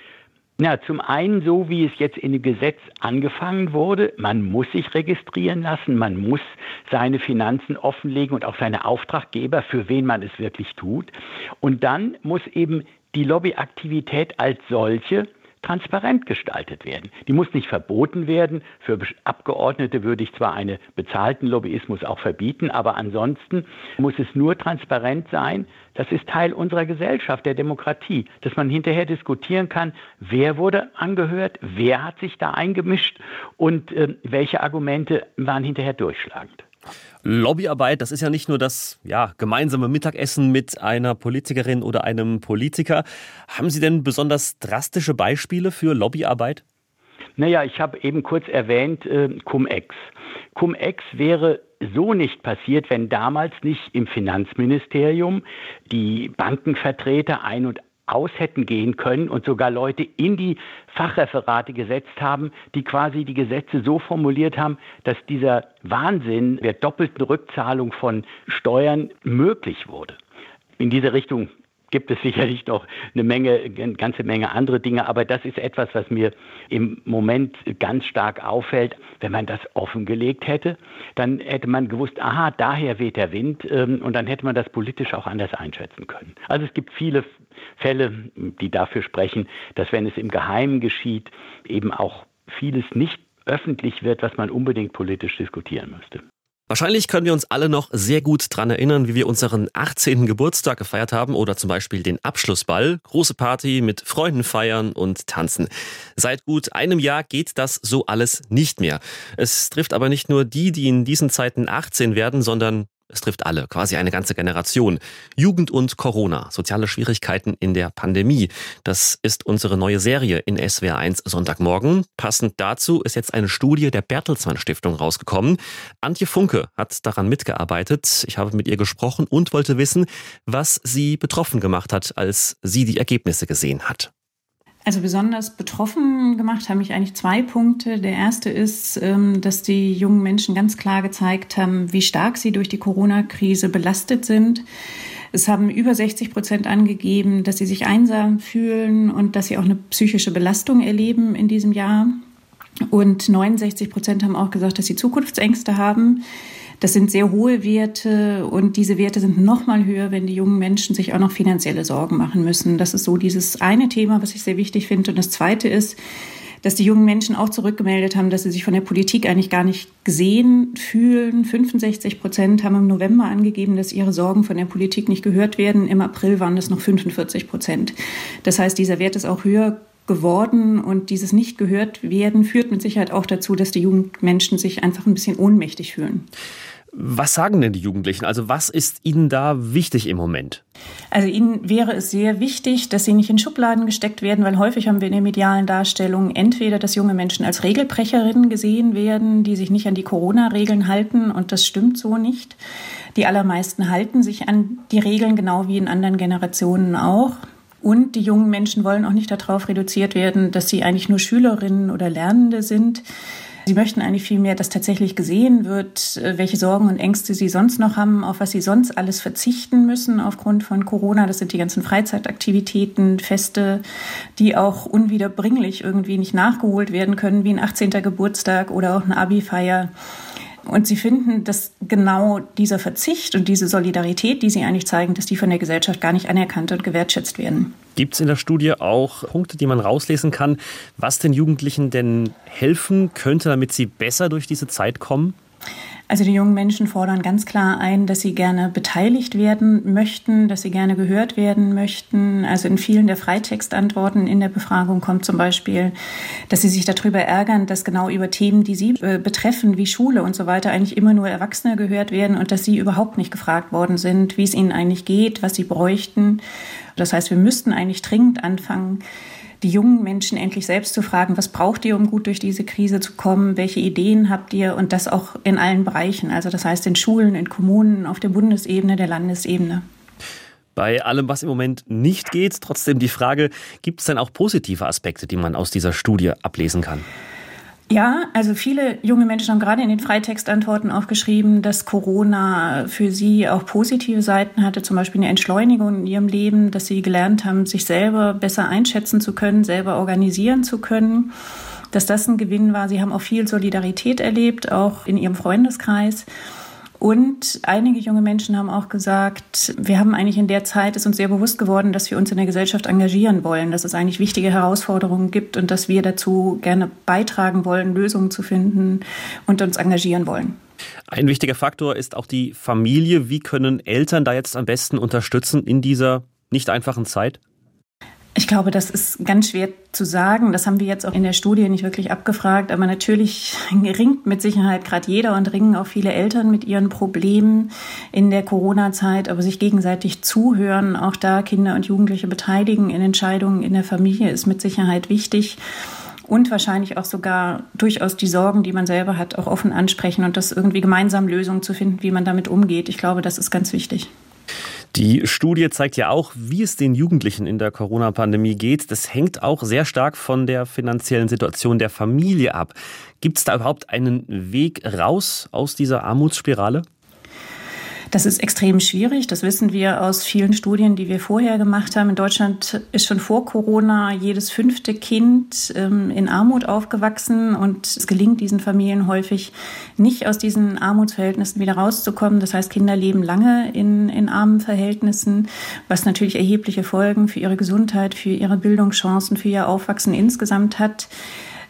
Ja, zum einen so, wie es jetzt in dem Gesetz angefangen wurde. Man muss sich registrieren lassen, man muss seine Finanzen offenlegen und auch seine Auftraggeber, für wen man es wirklich tut. Und dann muss eben die Lobbyaktivität als solche transparent gestaltet werden. Die muss nicht verboten werden. Für Abgeordnete würde ich zwar einen bezahlten Lobbyismus auch verbieten, aber ansonsten muss es nur transparent sein. Das ist Teil unserer Gesellschaft, der Demokratie, dass man hinterher diskutieren kann, wer wurde angehört, wer hat sich da eingemischt und welche Argumente waren hinterher durchschlagend. Lobbyarbeit, das ist ja nicht nur das gemeinsame Mittagessen mit einer Politikerin oder einem Politiker. Haben Sie denn besonders drastische Beispiele für Lobbyarbeit? Naja, ich habe eben kurz erwähnt, Cum-Ex. Cum-Ex wäre so nicht passiert, wenn damals nicht im Finanzministerium die Bankenvertreter ein- und aus hätten gehen können und sogar Leute in die Fachreferate gesetzt haben, die quasi die Gesetze so formuliert haben, dass dieser Wahnsinn der doppelten Rückzahlung von Steuern möglich wurde. In diese Richtung gibt es sicherlich noch eine ganze Menge andere Dinge, aber das ist etwas, was mir im Moment ganz stark auffällt. Wenn man das offengelegt hätte, dann hätte man gewusst, aha, daher weht der Wind und dann hätte man das politisch auch anders einschätzen können. Also es gibt viele Fälle, die dafür sprechen, dass wenn es im Geheimen geschieht, eben auch vieles nicht öffentlich wird, was man unbedingt politisch diskutieren müsste. Wahrscheinlich können wir uns alle noch sehr gut dran erinnern, wie wir unseren 18. Geburtstag gefeiert haben oder zum Beispiel den Abschlussball. Große Party mit Freunden feiern und tanzen. Seit gut einem Jahr geht das so alles nicht mehr. Es trifft aber nicht nur die in diesen Zeiten 18 werden, sondern es trifft alle, quasi eine ganze Generation. Jugend und Corona, soziale Schwierigkeiten in der Pandemie. Das ist unsere neue Serie in SWR1 Sonntagmorgen. Passend dazu ist jetzt eine Studie der Bertelsmann Stiftung rausgekommen. Antje Funke hat daran mitgearbeitet. Ich habe mit ihr gesprochen und wollte wissen, was sie betroffen gemacht hat, als sie die Ergebnisse gesehen hat. Also besonders betroffen gemacht haben mich eigentlich 2 Punkte. Der erste ist, dass die jungen Menschen ganz klar gezeigt haben, wie stark sie durch die Corona-Krise belastet sind. Es haben über 60% angegeben, dass sie sich einsam fühlen und dass sie auch eine psychische Belastung erleben in diesem Jahr. Und 69% haben auch gesagt, dass sie Zukunftsängste haben. Das sind sehr hohe Werte und diese Werte sind noch mal höher, wenn die jungen Menschen sich auch noch finanzielle Sorgen machen müssen. Das ist so dieses eine Thema, was ich sehr wichtig finde. Und das zweite ist, dass die jungen Menschen auch zurückgemeldet haben, dass sie sich von der Politik eigentlich gar nicht gesehen fühlen. 65% haben im November angegeben, dass ihre Sorgen von der Politik nicht gehört werden. Im April waren das noch 45%. Das heißt, dieser Wert ist auch höher geworden und dieses nicht gehört werden führt mit Sicherheit auch dazu, dass die Jugendmenschen sich einfach ein bisschen ohnmächtig fühlen. Was sagen denn die Jugendlichen? Also was ist ihnen da wichtig im Moment? Also ihnen wäre es sehr wichtig, dass sie nicht in Schubladen gesteckt werden, weil häufig haben wir in der medialen Darstellung entweder, dass junge Menschen als Regelbrecherinnen gesehen werden, die sich nicht an die Corona-Regeln halten und das stimmt so nicht. Die allermeisten halten sich an die Regeln, genau wie in anderen Generationen auch. Und die jungen Menschen wollen auch nicht darauf reduziert werden, dass sie eigentlich nur Schülerinnen oder Lernende sind. Sie möchten eigentlich vielmehr, dass tatsächlich gesehen wird, welche Sorgen und Ängste sie sonst noch haben, auf was sie sonst alles verzichten müssen aufgrund von Corona. Das sind die ganzen Freizeitaktivitäten, Feste, die auch unwiederbringlich irgendwie nicht nachgeholt werden können, wie ein 18. Geburtstag oder auch eine Abi-Feier. Und sie finden, dass genau dieser Verzicht und diese Solidarität, die sie eigentlich zeigen, dass die von der Gesellschaft gar nicht anerkannt und gewertschätzt werden. Gibt es in der Studie auch Punkte, die man rauslesen kann, was den Jugendlichen denn helfen könnte, damit sie besser durch diese Zeit kommen? Also die jungen Menschen fordern ganz klar ein, dass sie gerne beteiligt werden möchten, dass sie gerne gehört werden möchten. Also in vielen der Freitextantworten in der Befragung kommt zum Beispiel, dass sie sich darüber ärgern, dass genau über Themen, die sie betreffen, wie Schule und so weiter, eigentlich immer nur Erwachsene gehört werden und dass sie überhaupt nicht gefragt worden sind, wie es ihnen eigentlich geht, was sie bräuchten. Das heißt, wir müssten eigentlich dringend anfangen, die jungen Menschen endlich selbst zu fragen, was braucht ihr, um gut durch diese Krise zu kommen, welche Ideen habt ihr und das auch in allen Bereichen, also das heißt in Schulen, in Kommunen, auf der Bundesebene, der Landesebene. Bei allem, was im Moment nicht geht, trotzdem die Frage, gibt es denn auch positive Aspekte, die man aus dieser Studie ablesen kann? Ja, also viele junge Menschen haben gerade in den Freitextantworten auch geschrieben, dass Corona für sie auch positive Seiten hatte, zum Beispiel eine Entschleunigung in ihrem Leben, dass sie gelernt haben, sich selber besser einschätzen zu können, selber organisieren zu können, dass das ein Gewinn war. Sie haben auch viel Solidarität erlebt, auch in ihrem Freundeskreis. Und einige junge Menschen haben auch gesagt, wir haben eigentlich in der Zeit, ist uns sehr bewusst geworden, dass wir uns in der Gesellschaft engagieren wollen, dass es eigentlich wichtige Herausforderungen gibt und dass wir dazu gerne beitragen wollen, Lösungen zu finden und uns engagieren wollen. Ein wichtiger Faktor ist auch die Familie. Wie können Eltern da jetzt am besten unterstützen in dieser nicht einfachen Zeit? Ich glaube, das ist ganz schwer zu sagen. Das haben wir jetzt auch in der Studie nicht wirklich abgefragt. Aber natürlich ringt mit Sicherheit gerade jeder und ringen auch viele Eltern mit ihren Problemen in der Corona-Zeit. Aber sich gegenseitig zuhören, auch da Kinder und Jugendliche beteiligen in Entscheidungen in der Familie, ist mit Sicherheit wichtig. Und wahrscheinlich auch sogar durchaus die Sorgen, die man selber hat, auch offen ansprechen und das irgendwie gemeinsam Lösungen zu finden, wie man damit umgeht. Ich glaube, das ist ganz wichtig. Die Studie zeigt ja auch, wie es den Jugendlichen in der Corona-Pandemie geht. Das hängt auch sehr stark von der finanziellen Situation der Familie ab. Gibt es da überhaupt einen Weg raus aus dieser Armutsspirale? Das ist extrem schwierig. Das wissen wir aus vielen Studien, die wir vorher gemacht haben. In Deutschland ist schon vor Corona jedes 5. Kind in Armut aufgewachsen. Und es gelingt diesen Familien häufig nicht, aus diesen Armutsverhältnissen wieder rauszukommen. Das heißt, Kinder leben lange in armen Verhältnissen, was natürlich erhebliche Folgen für ihre Gesundheit, für ihre Bildungschancen, für ihr Aufwachsen insgesamt hat.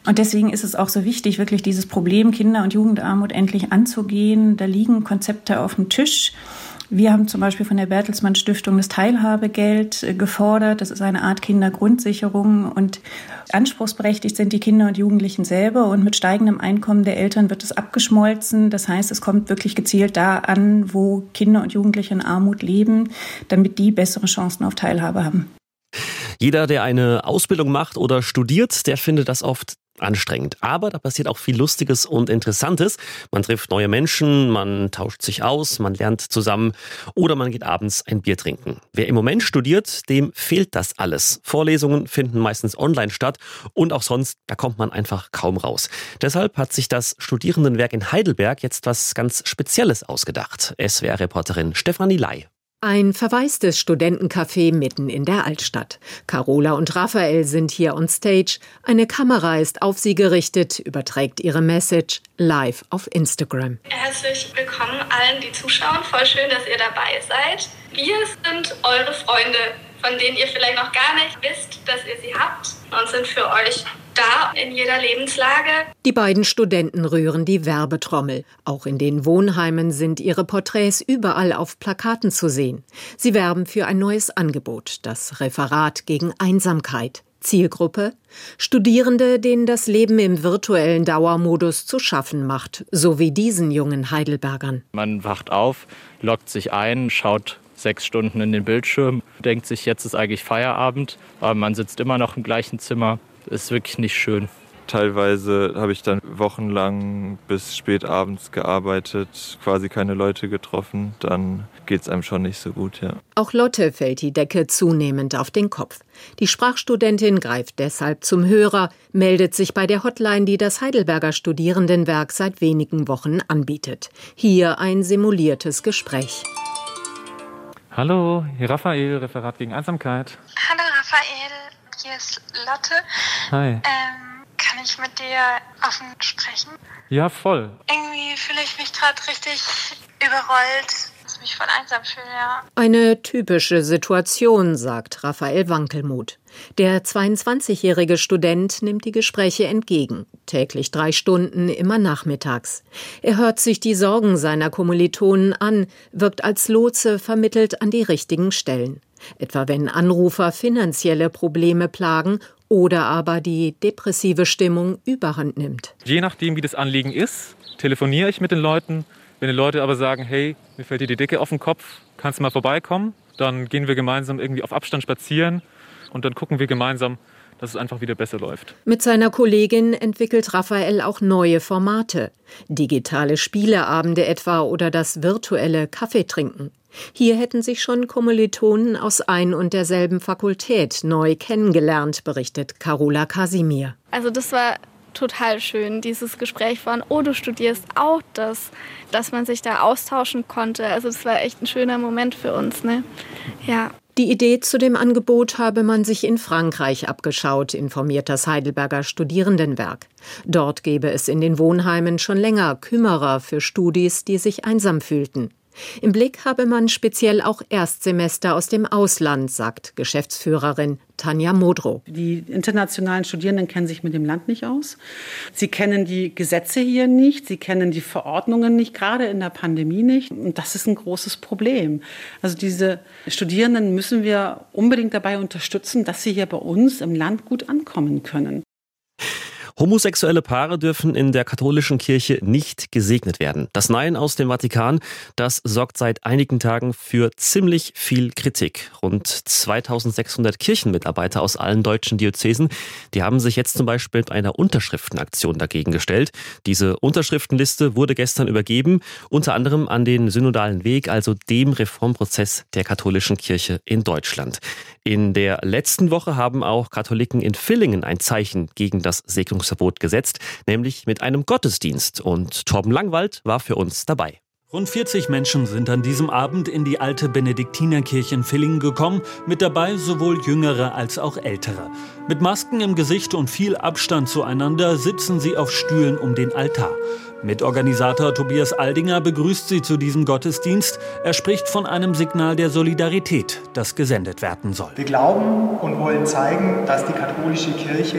Und deswegen ist es auch so wichtig, wirklich dieses Problem Kinder- und Jugendarmut endlich anzugehen. Da liegen Konzepte auf dem Tisch. Wir haben zum Beispiel von der Bertelsmann Stiftung das Teilhabegeld gefordert. Das ist eine Art Kindergrundsicherung und anspruchsberechtigt sind die Kinder und Jugendlichen selber und mit steigendem Einkommen der Eltern wird es abgeschmolzen. Das heißt, es kommt wirklich gezielt da an, wo Kinder und Jugendliche in Armut leben, damit die bessere Chancen auf Teilhabe haben. Jeder, der eine Ausbildung macht oder studiert, der findet das oft anstrengend. Aber da passiert auch viel Lustiges und Interessantes. Man trifft neue Menschen, man tauscht sich aus, man lernt zusammen oder man geht abends ein Bier trinken. Wer im Moment studiert, dem fehlt das alles. Vorlesungen finden meistens online statt und auch sonst, da kommt man einfach kaum raus. Deshalb hat sich das Studierendenwerk in Heidelberg jetzt was ganz Spezielles ausgedacht. SWR-Reporterin Stefanie Ley. Ein verwaistes Studentencafé mitten in der Altstadt. Carola und Raphael sind hier on stage. Eine Kamera ist auf sie gerichtet, überträgt ihre Message live auf Instagram. Herzlich willkommen allen, die zuschauen. Voll schön, dass ihr dabei seid. Wir sind eure Freunde, von denen ihr vielleicht noch gar nicht wisst, dass ihr sie habt und sind für euch da in jeder Lebenslage. Die beiden Studenten rühren die Werbetrommel. Auch in den Wohnheimen sind ihre Porträts überall auf Plakaten zu sehen. Sie werben für ein neues Angebot, das Referat gegen Einsamkeit. Zielgruppe: Studierende, denen das Leben im virtuellen Dauermodus zu schaffen macht, so wie diesen jungen Heidelbergern. Man wacht auf, loggt sich ein, schaut 6 Stunden in den Bildschirm, denkt sich, jetzt ist eigentlich Feierabend, aber man sitzt immer noch im gleichen Zimmer. Ist wirklich nicht schön. Teilweise habe ich dann wochenlang bis spät abends gearbeitet, quasi keine Leute getroffen. Dann geht es einem schon nicht so gut, ja. Auch Lotte fällt die Decke zunehmend auf den Kopf. Die Sprachstudentin greift deshalb zum Hörer, meldet sich bei der Hotline, die das Heidelberger Studierendenwerk seit wenigen Wochen anbietet. Hier ein simuliertes Gespräch. Hallo, hier Raphael, Referat gegen Einsamkeit. Hallo Raphael, hier ist Lotte. Hi. Kann ich mit dir offen sprechen? Ja, voll. Irgendwie fühle ich mich gerade richtig überrollt. Ich mich voll einsam fühle, ja. Eine typische Situation, sagt Raphael Wankelmuth. Der 22-jährige Student nimmt die Gespräche entgegen. Täglich 3 Stunden, immer nachmittags. Er hört sich die Sorgen seiner Kommilitonen an, wirkt als Lotse, vermittelt an die richtigen Stellen. Etwa wenn Anrufer finanzielle Probleme plagen oder aber die depressive Stimmung überhand nimmt. Je nachdem, wie das Anliegen ist, telefoniere ich mit den Leuten. Wenn die Leute aber sagen, hey, mir fällt dir die Decke auf den Kopf, kannst du mal vorbeikommen? Dann gehen wir gemeinsam irgendwie auf Abstand spazieren und dann gucken wir gemeinsam, dass es einfach wieder besser läuft. Mit seiner Kollegin entwickelt Raphael auch neue Formate. Digitale Spieleabende etwa oder das virtuelle Kaffeetrinken. Hier hätten sich schon Kommilitonen aus ein und derselben Fakultät neu kennengelernt, berichtet Carola Casimir. Also das war total schön, dieses Gespräch von, oh, du studierst auch das, dass man sich da austauschen konnte. Also das war echt ein schöner Moment für uns, ne? Ja. Die Idee zu dem Angebot habe man sich in Frankreich abgeschaut, informiert das Heidelberger Studierendenwerk. Dort gäbe es in den Wohnheimen schon länger Kümmerer für Studis, die sich einsam fühlten. Im Blick habe man speziell auch Erstsemester aus dem Ausland, sagt Geschäftsführerin Tanja Modrow. Die internationalen Studierenden kennen sich mit dem Land nicht aus. Sie kennen die Gesetze hier nicht, sie kennen die Verordnungen nicht, gerade in der Pandemie nicht. Und das ist ein großes Problem. Also diese Studierenden müssen wir unbedingt dabei unterstützen, dass sie hier bei uns im Land gut ankommen können. Homosexuelle Paare dürfen in der katholischen Kirche nicht gesegnet werden. Das Nein aus dem Vatikan, das sorgt seit einigen Tagen für ziemlich viel Kritik. Rund 2600 Kirchenmitarbeiter aus allen deutschen Diözesen, die haben sich jetzt zum Beispiel bei einer Unterschriftenaktion dagegen gestellt. Diese Unterschriftenliste wurde gestern übergeben, unter anderem an den Synodalen Weg, also dem Reformprozess der katholischen Kirche in Deutschland. In der letzten Woche haben auch Katholiken in Villingen ein Zeichen gegen das Segnungsverbot gesetzt, nämlich mit einem Gottesdienst. Und Torben Langwald war für uns dabei. Rund 40 Menschen sind an diesem Abend in die alte Benediktinerkirche in Villingen gekommen, mit dabei sowohl Jüngere als auch Ältere. Mit Masken im Gesicht und viel Abstand zueinander sitzen sie auf Stühlen um den Altar. Mitorganisator Tobias Aldinger begrüßt sie zu diesem Gottesdienst. Er spricht von einem Signal der Solidarität, das gesendet werden soll. Wir glauben und wollen zeigen, dass die katholische Kirche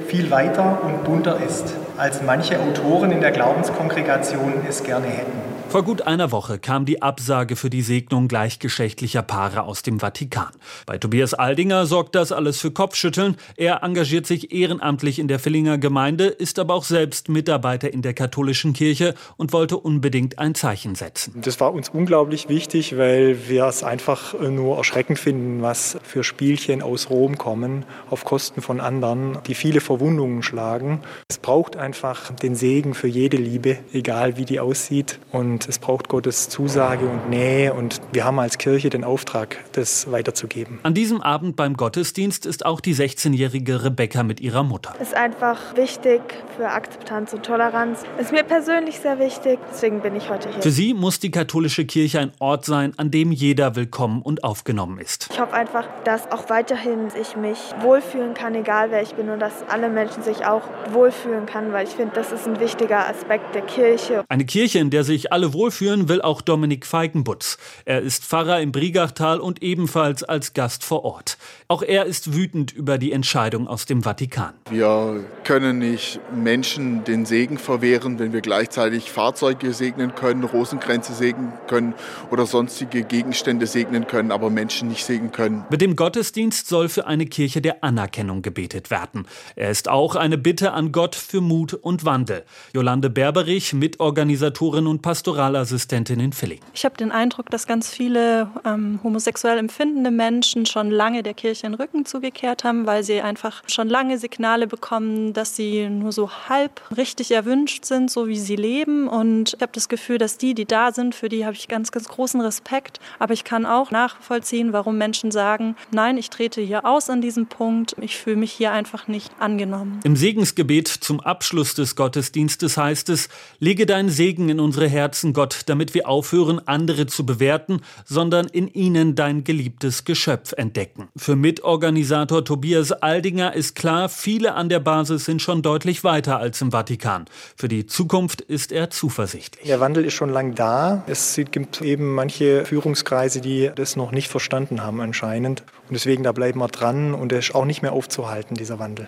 viel weiter und bunter ist, als manche Autoren in der Glaubenskongregation es gerne hätten. Vor gut einer Woche kam die Absage für die Segnung gleichgeschlechtlicher Paare aus dem Vatikan. Bei Tobias Aldinger sorgt das alles für Kopfschütteln. Er engagiert sich ehrenamtlich in der Villinger Gemeinde, ist aber auch selbst Mitarbeiter in der katholischen Kirche und wollte unbedingt ein Zeichen setzen. Das war uns unglaublich wichtig, weil wir es einfach nur erschreckend finden, was für Spielchen aus Rom kommen, auf Kosten von anderen, die viele Verwundungen schlagen. Es braucht einfach den Segen für jede Liebe, egal wie die aussieht. Und es braucht Gottes Zusage und Nähe. Und wir haben als Kirche den Auftrag, das weiterzugeben. An diesem Abend beim Gottesdienst ist auch die 16-jährige Rebecca mit ihrer Mutter. Es ist einfach wichtig für Akzeptanz und Toleranz. Ist mir persönlich sehr wichtig, deswegen bin ich heute hier. Für sie muss die katholische Kirche ein Ort sein, an dem jeder willkommen und aufgenommen ist. Ich hoffe einfach, dass auch weiterhin ich mich wohlfühlen kann, egal wer ich bin, und dass alle Menschen sich auch wohlfühlen kann, weil ich finde, das ist ein wichtiger Aspekt der Kirche. Eine Kirche, in der sich alle wohlfühlen, will auch Dominik Feigenbutz. Er ist Pfarrer im Brigachtal und ebenfalls als Gast vor Ort. Auch er ist wütend über die Entscheidung aus dem Vatikan. Wir können nicht Menschen den Segen verwehren, wenn wir gleichzeitig Fahrzeuge segnen können, Rosenkränze segnen können oder sonstige Gegenstände segnen können, aber Menschen nicht segnen können. Mit dem Gottesdienst soll für eine Kirche der Anerkennung gebetet werden. Er ist auch eine Bitte an Gott für Mut und Wandel. Jolande Berberich, Mitorganisatorin und Pastoralassistentin in Villingen. Ich habe den Eindruck, dass ganz viele homosexuell empfindende Menschen schon lange der Kirche den Rücken zugekehrt haben, weil sie einfach schon lange Signale bekommen, dass sie nur so halb richtig erwünscht sind, so wie sie leben. Und ich habe das Gefühl, dass die da sind, für die habe ich ganz, ganz großen Respekt. Aber ich kann auch nachvollziehen, warum Menschen sagen, nein, ich trete hier aus an diesem Punkt. Ich fühle mich hier einfach nicht angenommen. Im Segensgebet zum Abschluss des Gottesdienstes heißt es: Lege deinen Segen in unsere Herzen, Gott, damit wir aufhören, andere zu bewerten, sondern in ihnen dein geliebtes Geschöpf entdecken. Für Mitorganisator Tobias Aldinger ist klar, viele an der Basis sind schon deutlich weiter als im Vatikan. Für die Zukunft ist er zuversichtlich. Der Wandel ist schon lang da. Es gibt eben manche Führungskreise, die das noch nicht verstanden haben anscheinend. Und deswegen, da bleiben wir dran und der ist auch nicht mehr aufzuhalten, dieser Wandel.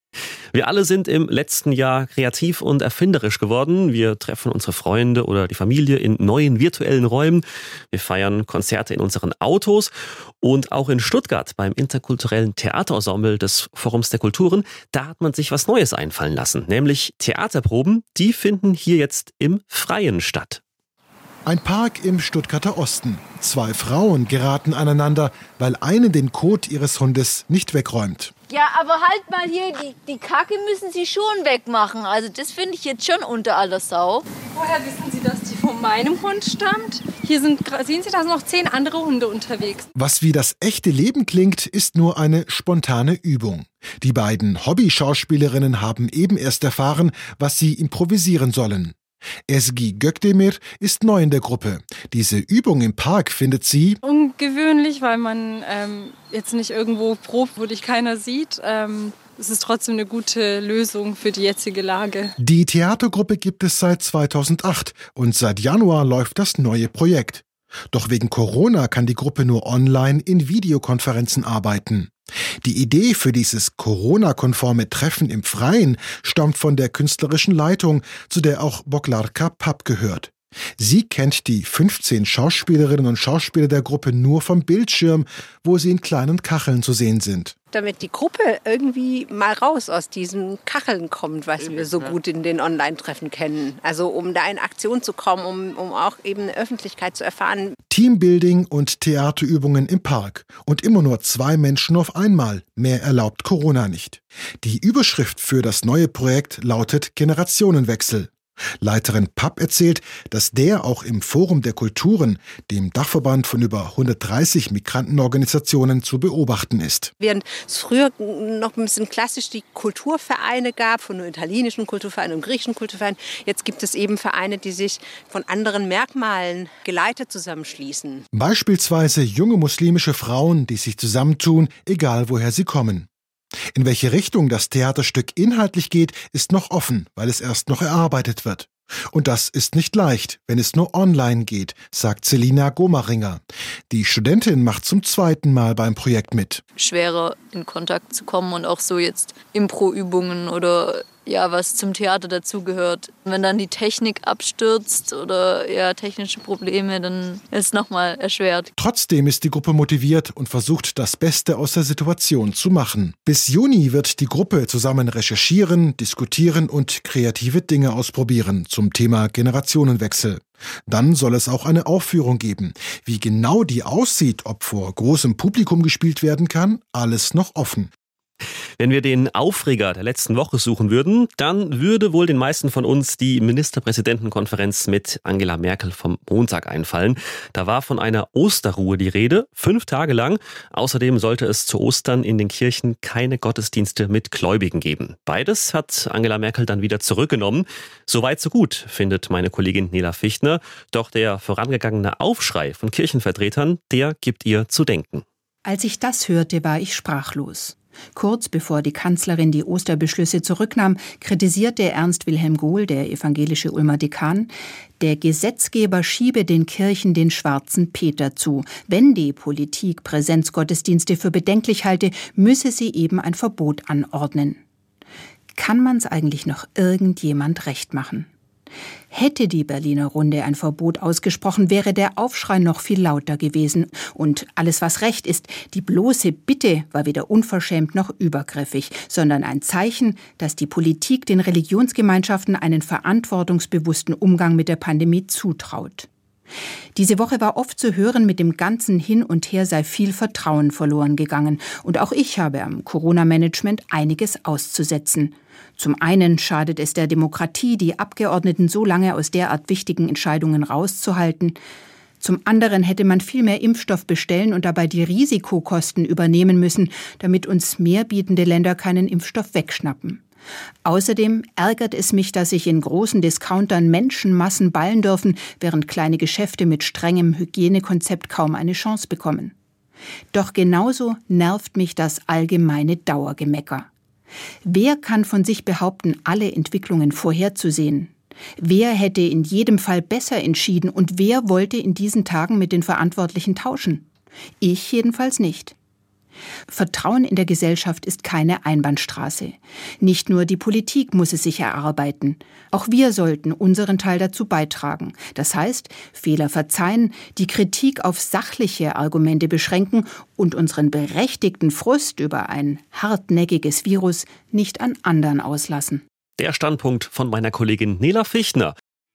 Wir alle sind im letzten Jahr kreativ und erfinderisch geworden. Wir treffen unsere Freunde oder die Familie in neuen virtuellen Räumen. Wir feiern Konzerte in unseren Autos. Und auch in Stuttgart beim interkulturellen Theaterensemble des Forums der Kulturen, da hat man sich was Neues einfallen lassen. Nämlich Theaterproben, die finden hier jetzt im Freien statt. Ein Park im Stuttgarter Osten. 2 Frauen geraten aneinander, weil eine den Kot ihres Hundes nicht wegräumt. Ja, aber halt mal hier, die Kacke müssen Sie schon wegmachen. Also das finde ich jetzt schon unter aller Sau. Woher wissen Sie, dass die von meinem Hund stammt? Hier sehen Sie, da sind noch 10 andere Hunde unterwegs. Was wie das echte Leben klingt, ist nur eine spontane Übung. Die beiden Hobby-Schauspielerinnen haben eben erst erfahren, was sie improvisieren sollen. Ezgi Gökdemir ist neu in der Gruppe. Diese Übung im Park findet sie ungewöhnlich, weil man jetzt nicht irgendwo probt, wo dich keiner sieht. Es ist trotzdem eine gute Lösung für die jetzige Lage. Die Theatergruppe gibt es seit 2008 und seit Januar läuft das neue Projekt. Doch wegen Corona kann die Gruppe nur online in Videokonferenzen arbeiten. Die Idee für dieses Corona-konforme Treffen im Freien stammt von der künstlerischen Leitung, zu der auch Boglarka Papp gehört. Sie kennt die 15 Schauspielerinnen und Schauspieler der Gruppe nur vom Bildschirm, wo sie in kleinen Kacheln zu sehen sind. Damit die Gruppe irgendwie mal raus aus diesen Kacheln kommt, was wir so gut in den Online-Treffen kennen. Also um da in Aktion zu kommen, um auch eben eine Öffentlichkeit zu erfahren. Teambuilding und Theaterübungen im Park. Und immer nur 2 Menschen auf einmal. Mehr erlaubt Corona nicht. Die Überschrift für das neue Projekt lautet Generationenwechsel. Leiterin Papp erzählt, dass der auch im Forum der Kulturen, dem Dachverband von über 130 Migrantenorganisationen, zu beobachten ist. Während es früher noch ein bisschen klassisch die Kulturvereine gab, von italienischen Kulturvereinen und griechischen Kulturvereinen, jetzt gibt es eben Vereine, die sich von anderen Merkmalen geleitet zusammenschließen. Beispielsweise junge muslimische Frauen, die sich zusammentun, egal woher sie kommen. In welche Richtung das Theaterstück inhaltlich geht, ist noch offen, weil es erst noch erarbeitet wird. Und das ist nicht leicht, wenn es nur online geht, sagt Selina Gomaringer. Die Studentin macht zum 2. Mal beim Projekt mit. Schwerer in Kontakt zu kommen und auch so jetzt Impro-Übungen oder ja, was zum Theater dazugehört. Wenn dann die Technik abstürzt oder ja, technische Probleme, dann ist es nochmal erschwert. Trotzdem ist die Gruppe motiviert und versucht, das Beste aus der Situation zu machen. Bis Juni wird die Gruppe zusammen recherchieren, diskutieren und kreative Dinge ausprobieren zum Thema Generationenwechsel. Dann soll es auch eine Aufführung geben. Wie genau die aussieht, ob vor großem Publikum gespielt werden kann, alles noch offen. Wenn wir den Aufreger der letzten Woche suchen würden, dann würde wohl den meisten von uns die Ministerpräsidentenkonferenz mit Angela Merkel vom Montag einfallen. Da war von einer Osterruhe die Rede, 5 Tage lang. Außerdem sollte es zu Ostern in den Kirchen keine Gottesdienste mit Gläubigen geben. Beides hat Angela Merkel dann wieder zurückgenommen. Soweit so gut, findet meine Kollegin Nela Fichtner. Doch der vorangegangene Aufschrei von Kirchenvertretern, der gibt ihr zu denken. Als ich das hörte, war ich sprachlos. Kurz bevor die Kanzlerin die Osterbeschlüsse zurücknahm, kritisierte Ernst Wilhelm Gohl, der evangelische Ulmer Dekan, der Gesetzgeber schiebe den Kirchen den schwarzen Peter zu. Wenn die Politik Präsenzgottesdienste für bedenklich halte, müsse sie eben ein Verbot anordnen. Kann man's eigentlich noch irgendjemand recht machen? Hätte die Berliner Runde ein Verbot ausgesprochen, wäre der Aufschrei noch viel lauter gewesen. Und alles, was recht ist, die bloße Bitte war weder unverschämt noch übergriffig, sondern ein Zeichen, dass die Politik den Religionsgemeinschaften einen verantwortungsbewussten Umgang mit der Pandemie zutraut. Diese Woche war oft zu hören, mit dem ganzen Hin und Her sei viel Vertrauen verloren gegangen. Und auch ich habe am Corona-Management einiges auszusetzen. Zum einen schadet es der Demokratie, die Abgeordneten so lange aus derart wichtigen Entscheidungen rauszuhalten. Zum anderen hätte man viel mehr Impfstoff bestellen und dabei die Risikokosten übernehmen müssen, damit uns mehrbietende Länder keinen Impfstoff wegschnappen. Außerdem ärgert es mich, dass sich in großen Discountern Menschenmassen ballen dürfen, während kleine Geschäfte mit strengem Hygienekonzept kaum eine Chance bekommen. Doch genauso nervt mich das allgemeine Dauergemecker. Wer kann von sich behaupten, alle Entwicklungen vorherzusehen? Wer hätte in jedem Fall besser entschieden und wer wollte in diesen Tagen mit den Verantwortlichen tauschen? Ich jedenfalls nicht. Vertrauen in der Gesellschaft ist keine Einbahnstraße. Nicht nur die Politik muss es sich erarbeiten. Auch wir sollten unseren Teil dazu beitragen. Das heißt, Fehler verzeihen, die Kritik auf sachliche Argumente beschränken und unseren berechtigten Frust über ein hartnäckiges Virus nicht an anderen auslassen. Der Standpunkt von meiner Kollegin Nela Fichtner.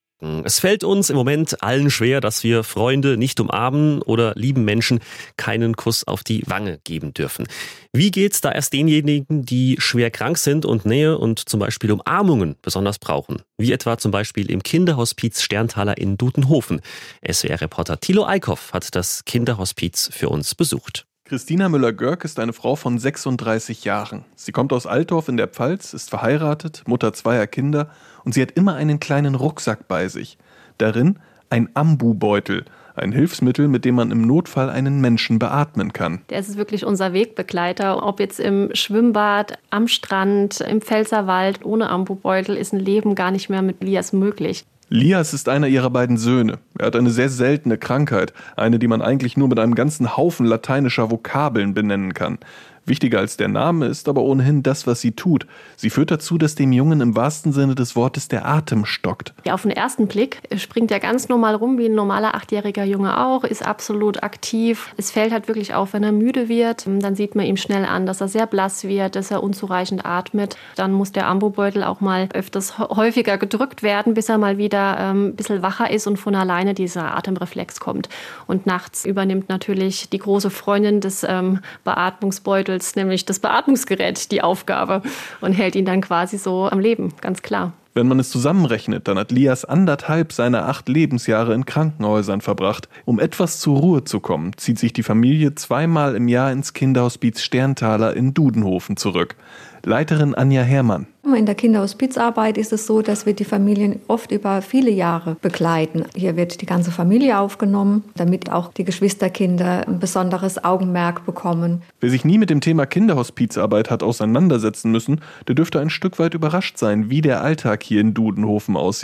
Es fällt uns im Moment allen schwer, dass wir Freunde nicht umarmen oder lieben Menschen keinen Kuss auf die Wange geben dürfen. Wie geht's da erst denjenigen, die schwer krank sind und Nähe und zum Beispiel Umarmungen besonders brauchen? Wie etwa zum Beispiel im Kinderhospiz Sterntaler in Dudenhofen. SWR-Reporter Thilo Eickhoff hat das Kinderhospiz für uns besucht. Christina Müller-Görg ist eine Frau von 36 Jahren. Sie kommt aus Altdorf in der Pfalz, ist verheiratet, Mutter 2 Kinder und sie hat immer einen kleinen Rucksack bei sich. Darin ein Ambu-Beutel, ein Hilfsmittel, mit dem man im Notfall einen Menschen beatmen kann. Der ist wirklich unser Wegbegleiter. Ob jetzt im Schwimmbad, am Strand, im Pfälzerwald, ohne Ambu-Beutel ist ein Leben gar nicht mehr mit Lias möglich. Lias ist einer ihrer beiden Söhne. Er hat eine sehr seltene Krankheit, eine, die man eigentlich nur mit einem ganzen Haufen lateinischer Vokabeln benennen kann. Wichtiger als der Name ist aber ohnehin das, was sie tut. Sie führt dazu, dass dem Jungen im wahrsten Sinne des Wortes der Atem stockt. Ja, auf den ersten Blick springt er ganz normal rum, wie ein normaler 8-jähriger Junge auch, ist absolut aktiv. Es fällt halt wirklich auf, wenn er müde wird. Dann sieht man ihm schnell an, dass er sehr blass wird, dass er unzureichend atmet. Dann muss der Ambubeutel auch mal öfters häufiger gedrückt werden, bis er mal wieder ein bisschen wacher ist und von alleine dieser Atemreflex kommt. Und nachts übernimmt natürlich die große Freundin des Beatmungsbeutels, nämlich das Beatmungsgerät, die Aufgabe und hält ihn dann quasi so am Leben, ganz klar. Wenn man es zusammenrechnet, dann hat Lias 1,5 seiner 8 Lebensjahre in Krankenhäusern verbracht. Um etwas zur Ruhe zu kommen, zieht sich die Familie 2-mal im Jahr ins Kinderhospiz Sterntaler in Dudenhofen zurück. Leiterin Anja Herrmann. In der Kinderhospizarbeit ist es so, dass wir die Familien oft über viele Jahre begleiten. Hier wird die ganze Familie aufgenommen, damit auch die Geschwisterkinder ein besonderes Augenmerk bekommen. Wer sich nie mit dem Thema Kinderhospizarbeit hat auseinandersetzen müssen, der dürfte ein Stück weit überrascht sein, wie der Alltag hier in Dudenhofen aussieht.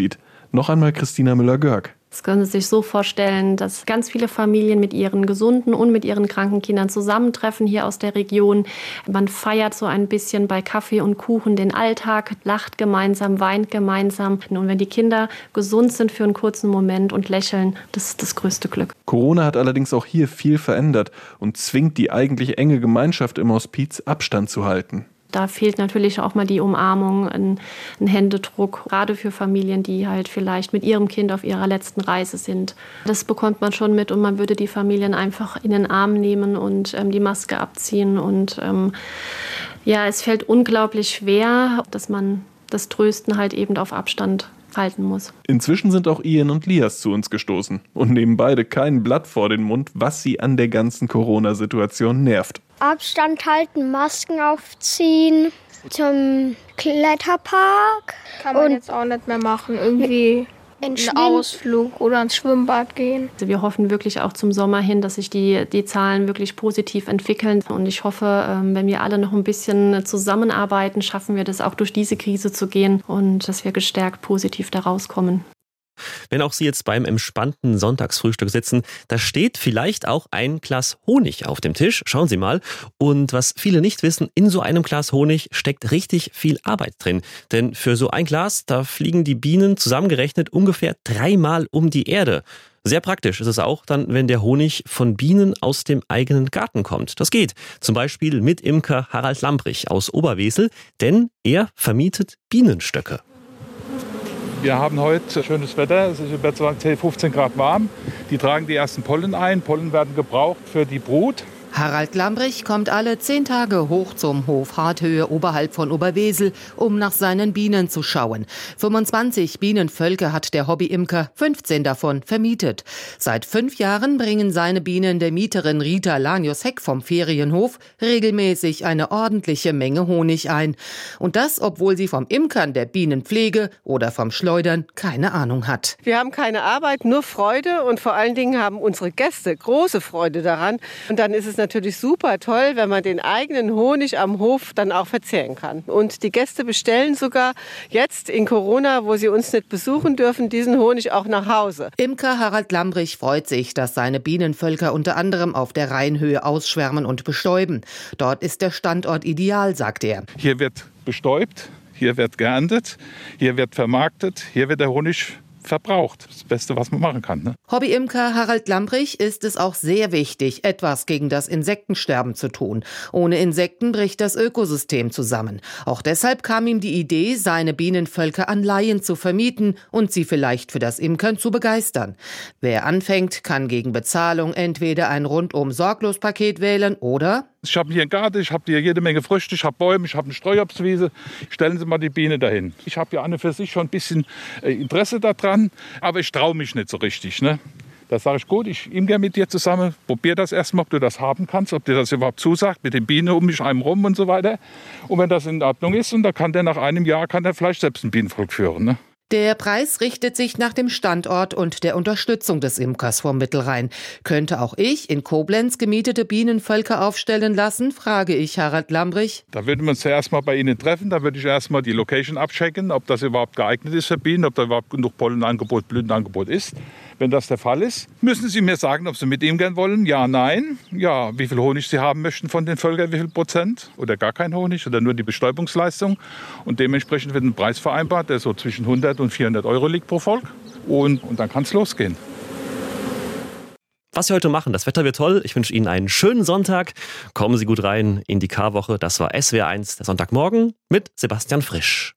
Noch einmal Christina Müller-Görg. Das können Sie sich so vorstellen, dass ganz viele Familien mit ihren gesunden und mit ihren kranken Kindern zusammentreffen hier aus der Region. Man feiert so ein bisschen bei Kaffee und Kuchen den Alltag, lacht gemeinsam, weint gemeinsam. Und wenn die Kinder gesund sind für einen kurzen Moment und lächeln, das ist das größte Glück. Corona hat allerdings auch hier viel verändert und zwingt die eigentlich enge Gemeinschaft im Hospiz, Abstand zu halten. Da fehlt natürlich auch mal die Umarmung, ein Händedruck, gerade für Familien, die halt vielleicht mit ihrem Kind auf ihrer letzten Reise sind. Das bekommt man schon mit und man würde die Familien einfach in den Arm nehmen und die Maske abziehen. Und es fällt unglaublich schwer, dass man das Trösten halt eben auf Abstand halten muss. Inzwischen sind auch Ian und Lias zu uns gestoßen und nehmen beide kein Blatt vor den Mund, was sie an der ganzen Corona-Situation nervt. Abstand halten, Masken aufziehen, zum Kletterpark. Kann man jetzt auch nicht mehr machen, irgendwie einen Ausflug oder ins Schwimmbad gehen. Also wir hoffen wirklich auch zum Sommer hin, dass sich die Zahlen wirklich positiv entwickeln. Und ich hoffe, wenn wir alle noch ein bisschen zusammenarbeiten, schaffen wir das auch durch diese Krise zu gehen und dass wir gestärkt positiv da rauskommen. Wenn auch Sie jetzt beim entspannten Sonntagsfrühstück sitzen, da steht vielleicht auch ein Glas Honig auf dem Tisch. Schauen Sie mal. Und was viele nicht wissen, in so einem Glas Honig steckt richtig viel Arbeit drin. Denn für so ein Glas, da fliegen die Bienen zusammengerechnet ungefähr 3-mal um die Erde. Sehr praktisch ist es auch dann, wenn der Honig von Bienen aus dem eigenen Garten kommt. Das geht zum Beispiel mit Imker Harald Lambrich aus Oberwesel, denn er vermietet Bienenstöcke. Wir haben heute schönes Wetter, es ist über 15 Grad warm. Die tragen die ersten Pollen ein. Pollen werden gebraucht für die Brut. Harald Lambrich kommt alle 10 Tage hoch zum Hof Harthöhe oberhalb von Oberwesel, um nach seinen Bienen zu schauen. 25 Bienenvölker hat der Hobbyimker, 15 davon vermietet. Seit 5 Jahren bringen seine Bienen der Mieterin Rita Lanius-Heck vom Ferienhof regelmäßig eine ordentliche Menge Honig ein. Und das, obwohl sie vom Imkern der Bienenpflege oder vom Schleudern keine Ahnung hat. Wir haben keine Arbeit, nur Freude und vor allen Dingen haben unsere Gäste große Freude daran. Und dann ist es natürlich super toll, wenn man den eigenen Honig am Hof dann auch verzehren kann. Und die Gäste bestellen sogar jetzt in Corona, wo sie uns nicht besuchen dürfen, diesen Honig auch nach Hause. Imker Harald Lambrich freut sich, dass seine Bienenvölker unter anderem auf der Rheinhöhe ausschwärmen und bestäuben. Dort ist der Standort ideal, sagt er. Hier wird bestäubt, hier wird geerntet, hier wird vermarktet, hier wird der Honig verbraucht. Das Beste, was man machen kann. Ne? Hobbyimker Harald Lambrich ist es auch sehr wichtig, etwas gegen das Insektensterben zu tun. Ohne Insekten bricht das Ökosystem zusammen. Auch deshalb kam ihm die Idee, seine Bienenvölker an Laien zu vermieten und sie vielleicht für das Imkern zu begeistern. Wer anfängt, kann gegen Bezahlung entweder ein Rundum-Sorglos-Paket wählen oder... Ich habe hier einen Garten, ich habe hier jede Menge Früchte, ich habe Bäume, ich habe eine Streuobstwiese. Stellen Sie mal die Biene dahin. Ich habe ja an und für sich schon ein bisschen Interesse daran, aber ich traue mich nicht so richtig. Ne? Da sage ich, gut, ich imker mit dir zusammen, probier das erstmal, ob du das haben kannst, ob dir das überhaupt zusagt, mit den Bienen um mich einem rum und so weiter. Und wenn das in Ordnung ist, und dann kann der nach einem Jahr vielleicht selbst ein Bienenvolk führen. Ne? Der Preis richtet sich nach dem Standort und der Unterstützung des Imkers vom Mittelrhein. Könnte auch ich in Koblenz gemietete Bienenvölker aufstellen lassen, frage ich Harald Lambrich. Da würden wir uns zuerst mal bei Ihnen treffen. Da würde ich erstmal die Location abchecken, ob das überhaupt geeignet ist für Bienen, ob da überhaupt genug Pollenangebot, Blütenangebot ist. Wenn das der Fall ist, müssen Sie mir sagen, ob Sie mit ihm gern wollen. Ja, nein. Ja, wie viel Honig Sie haben möchten von den Völkern, wie viel Prozent? Oder gar kein Honig oder nur die Bestäubungsleistung. Und dementsprechend wird ein Preis vereinbart, der so zwischen 100 und 400 Euro liegt pro Volk. Und dann kann es losgehen. Was Sie heute machen, das Wetter wird toll. Ich wünsche Ihnen einen schönen Sonntag. Kommen Sie gut rein in die Karwoche. Das war SWR1, der Sonntagmorgen mit Sebastian Frisch.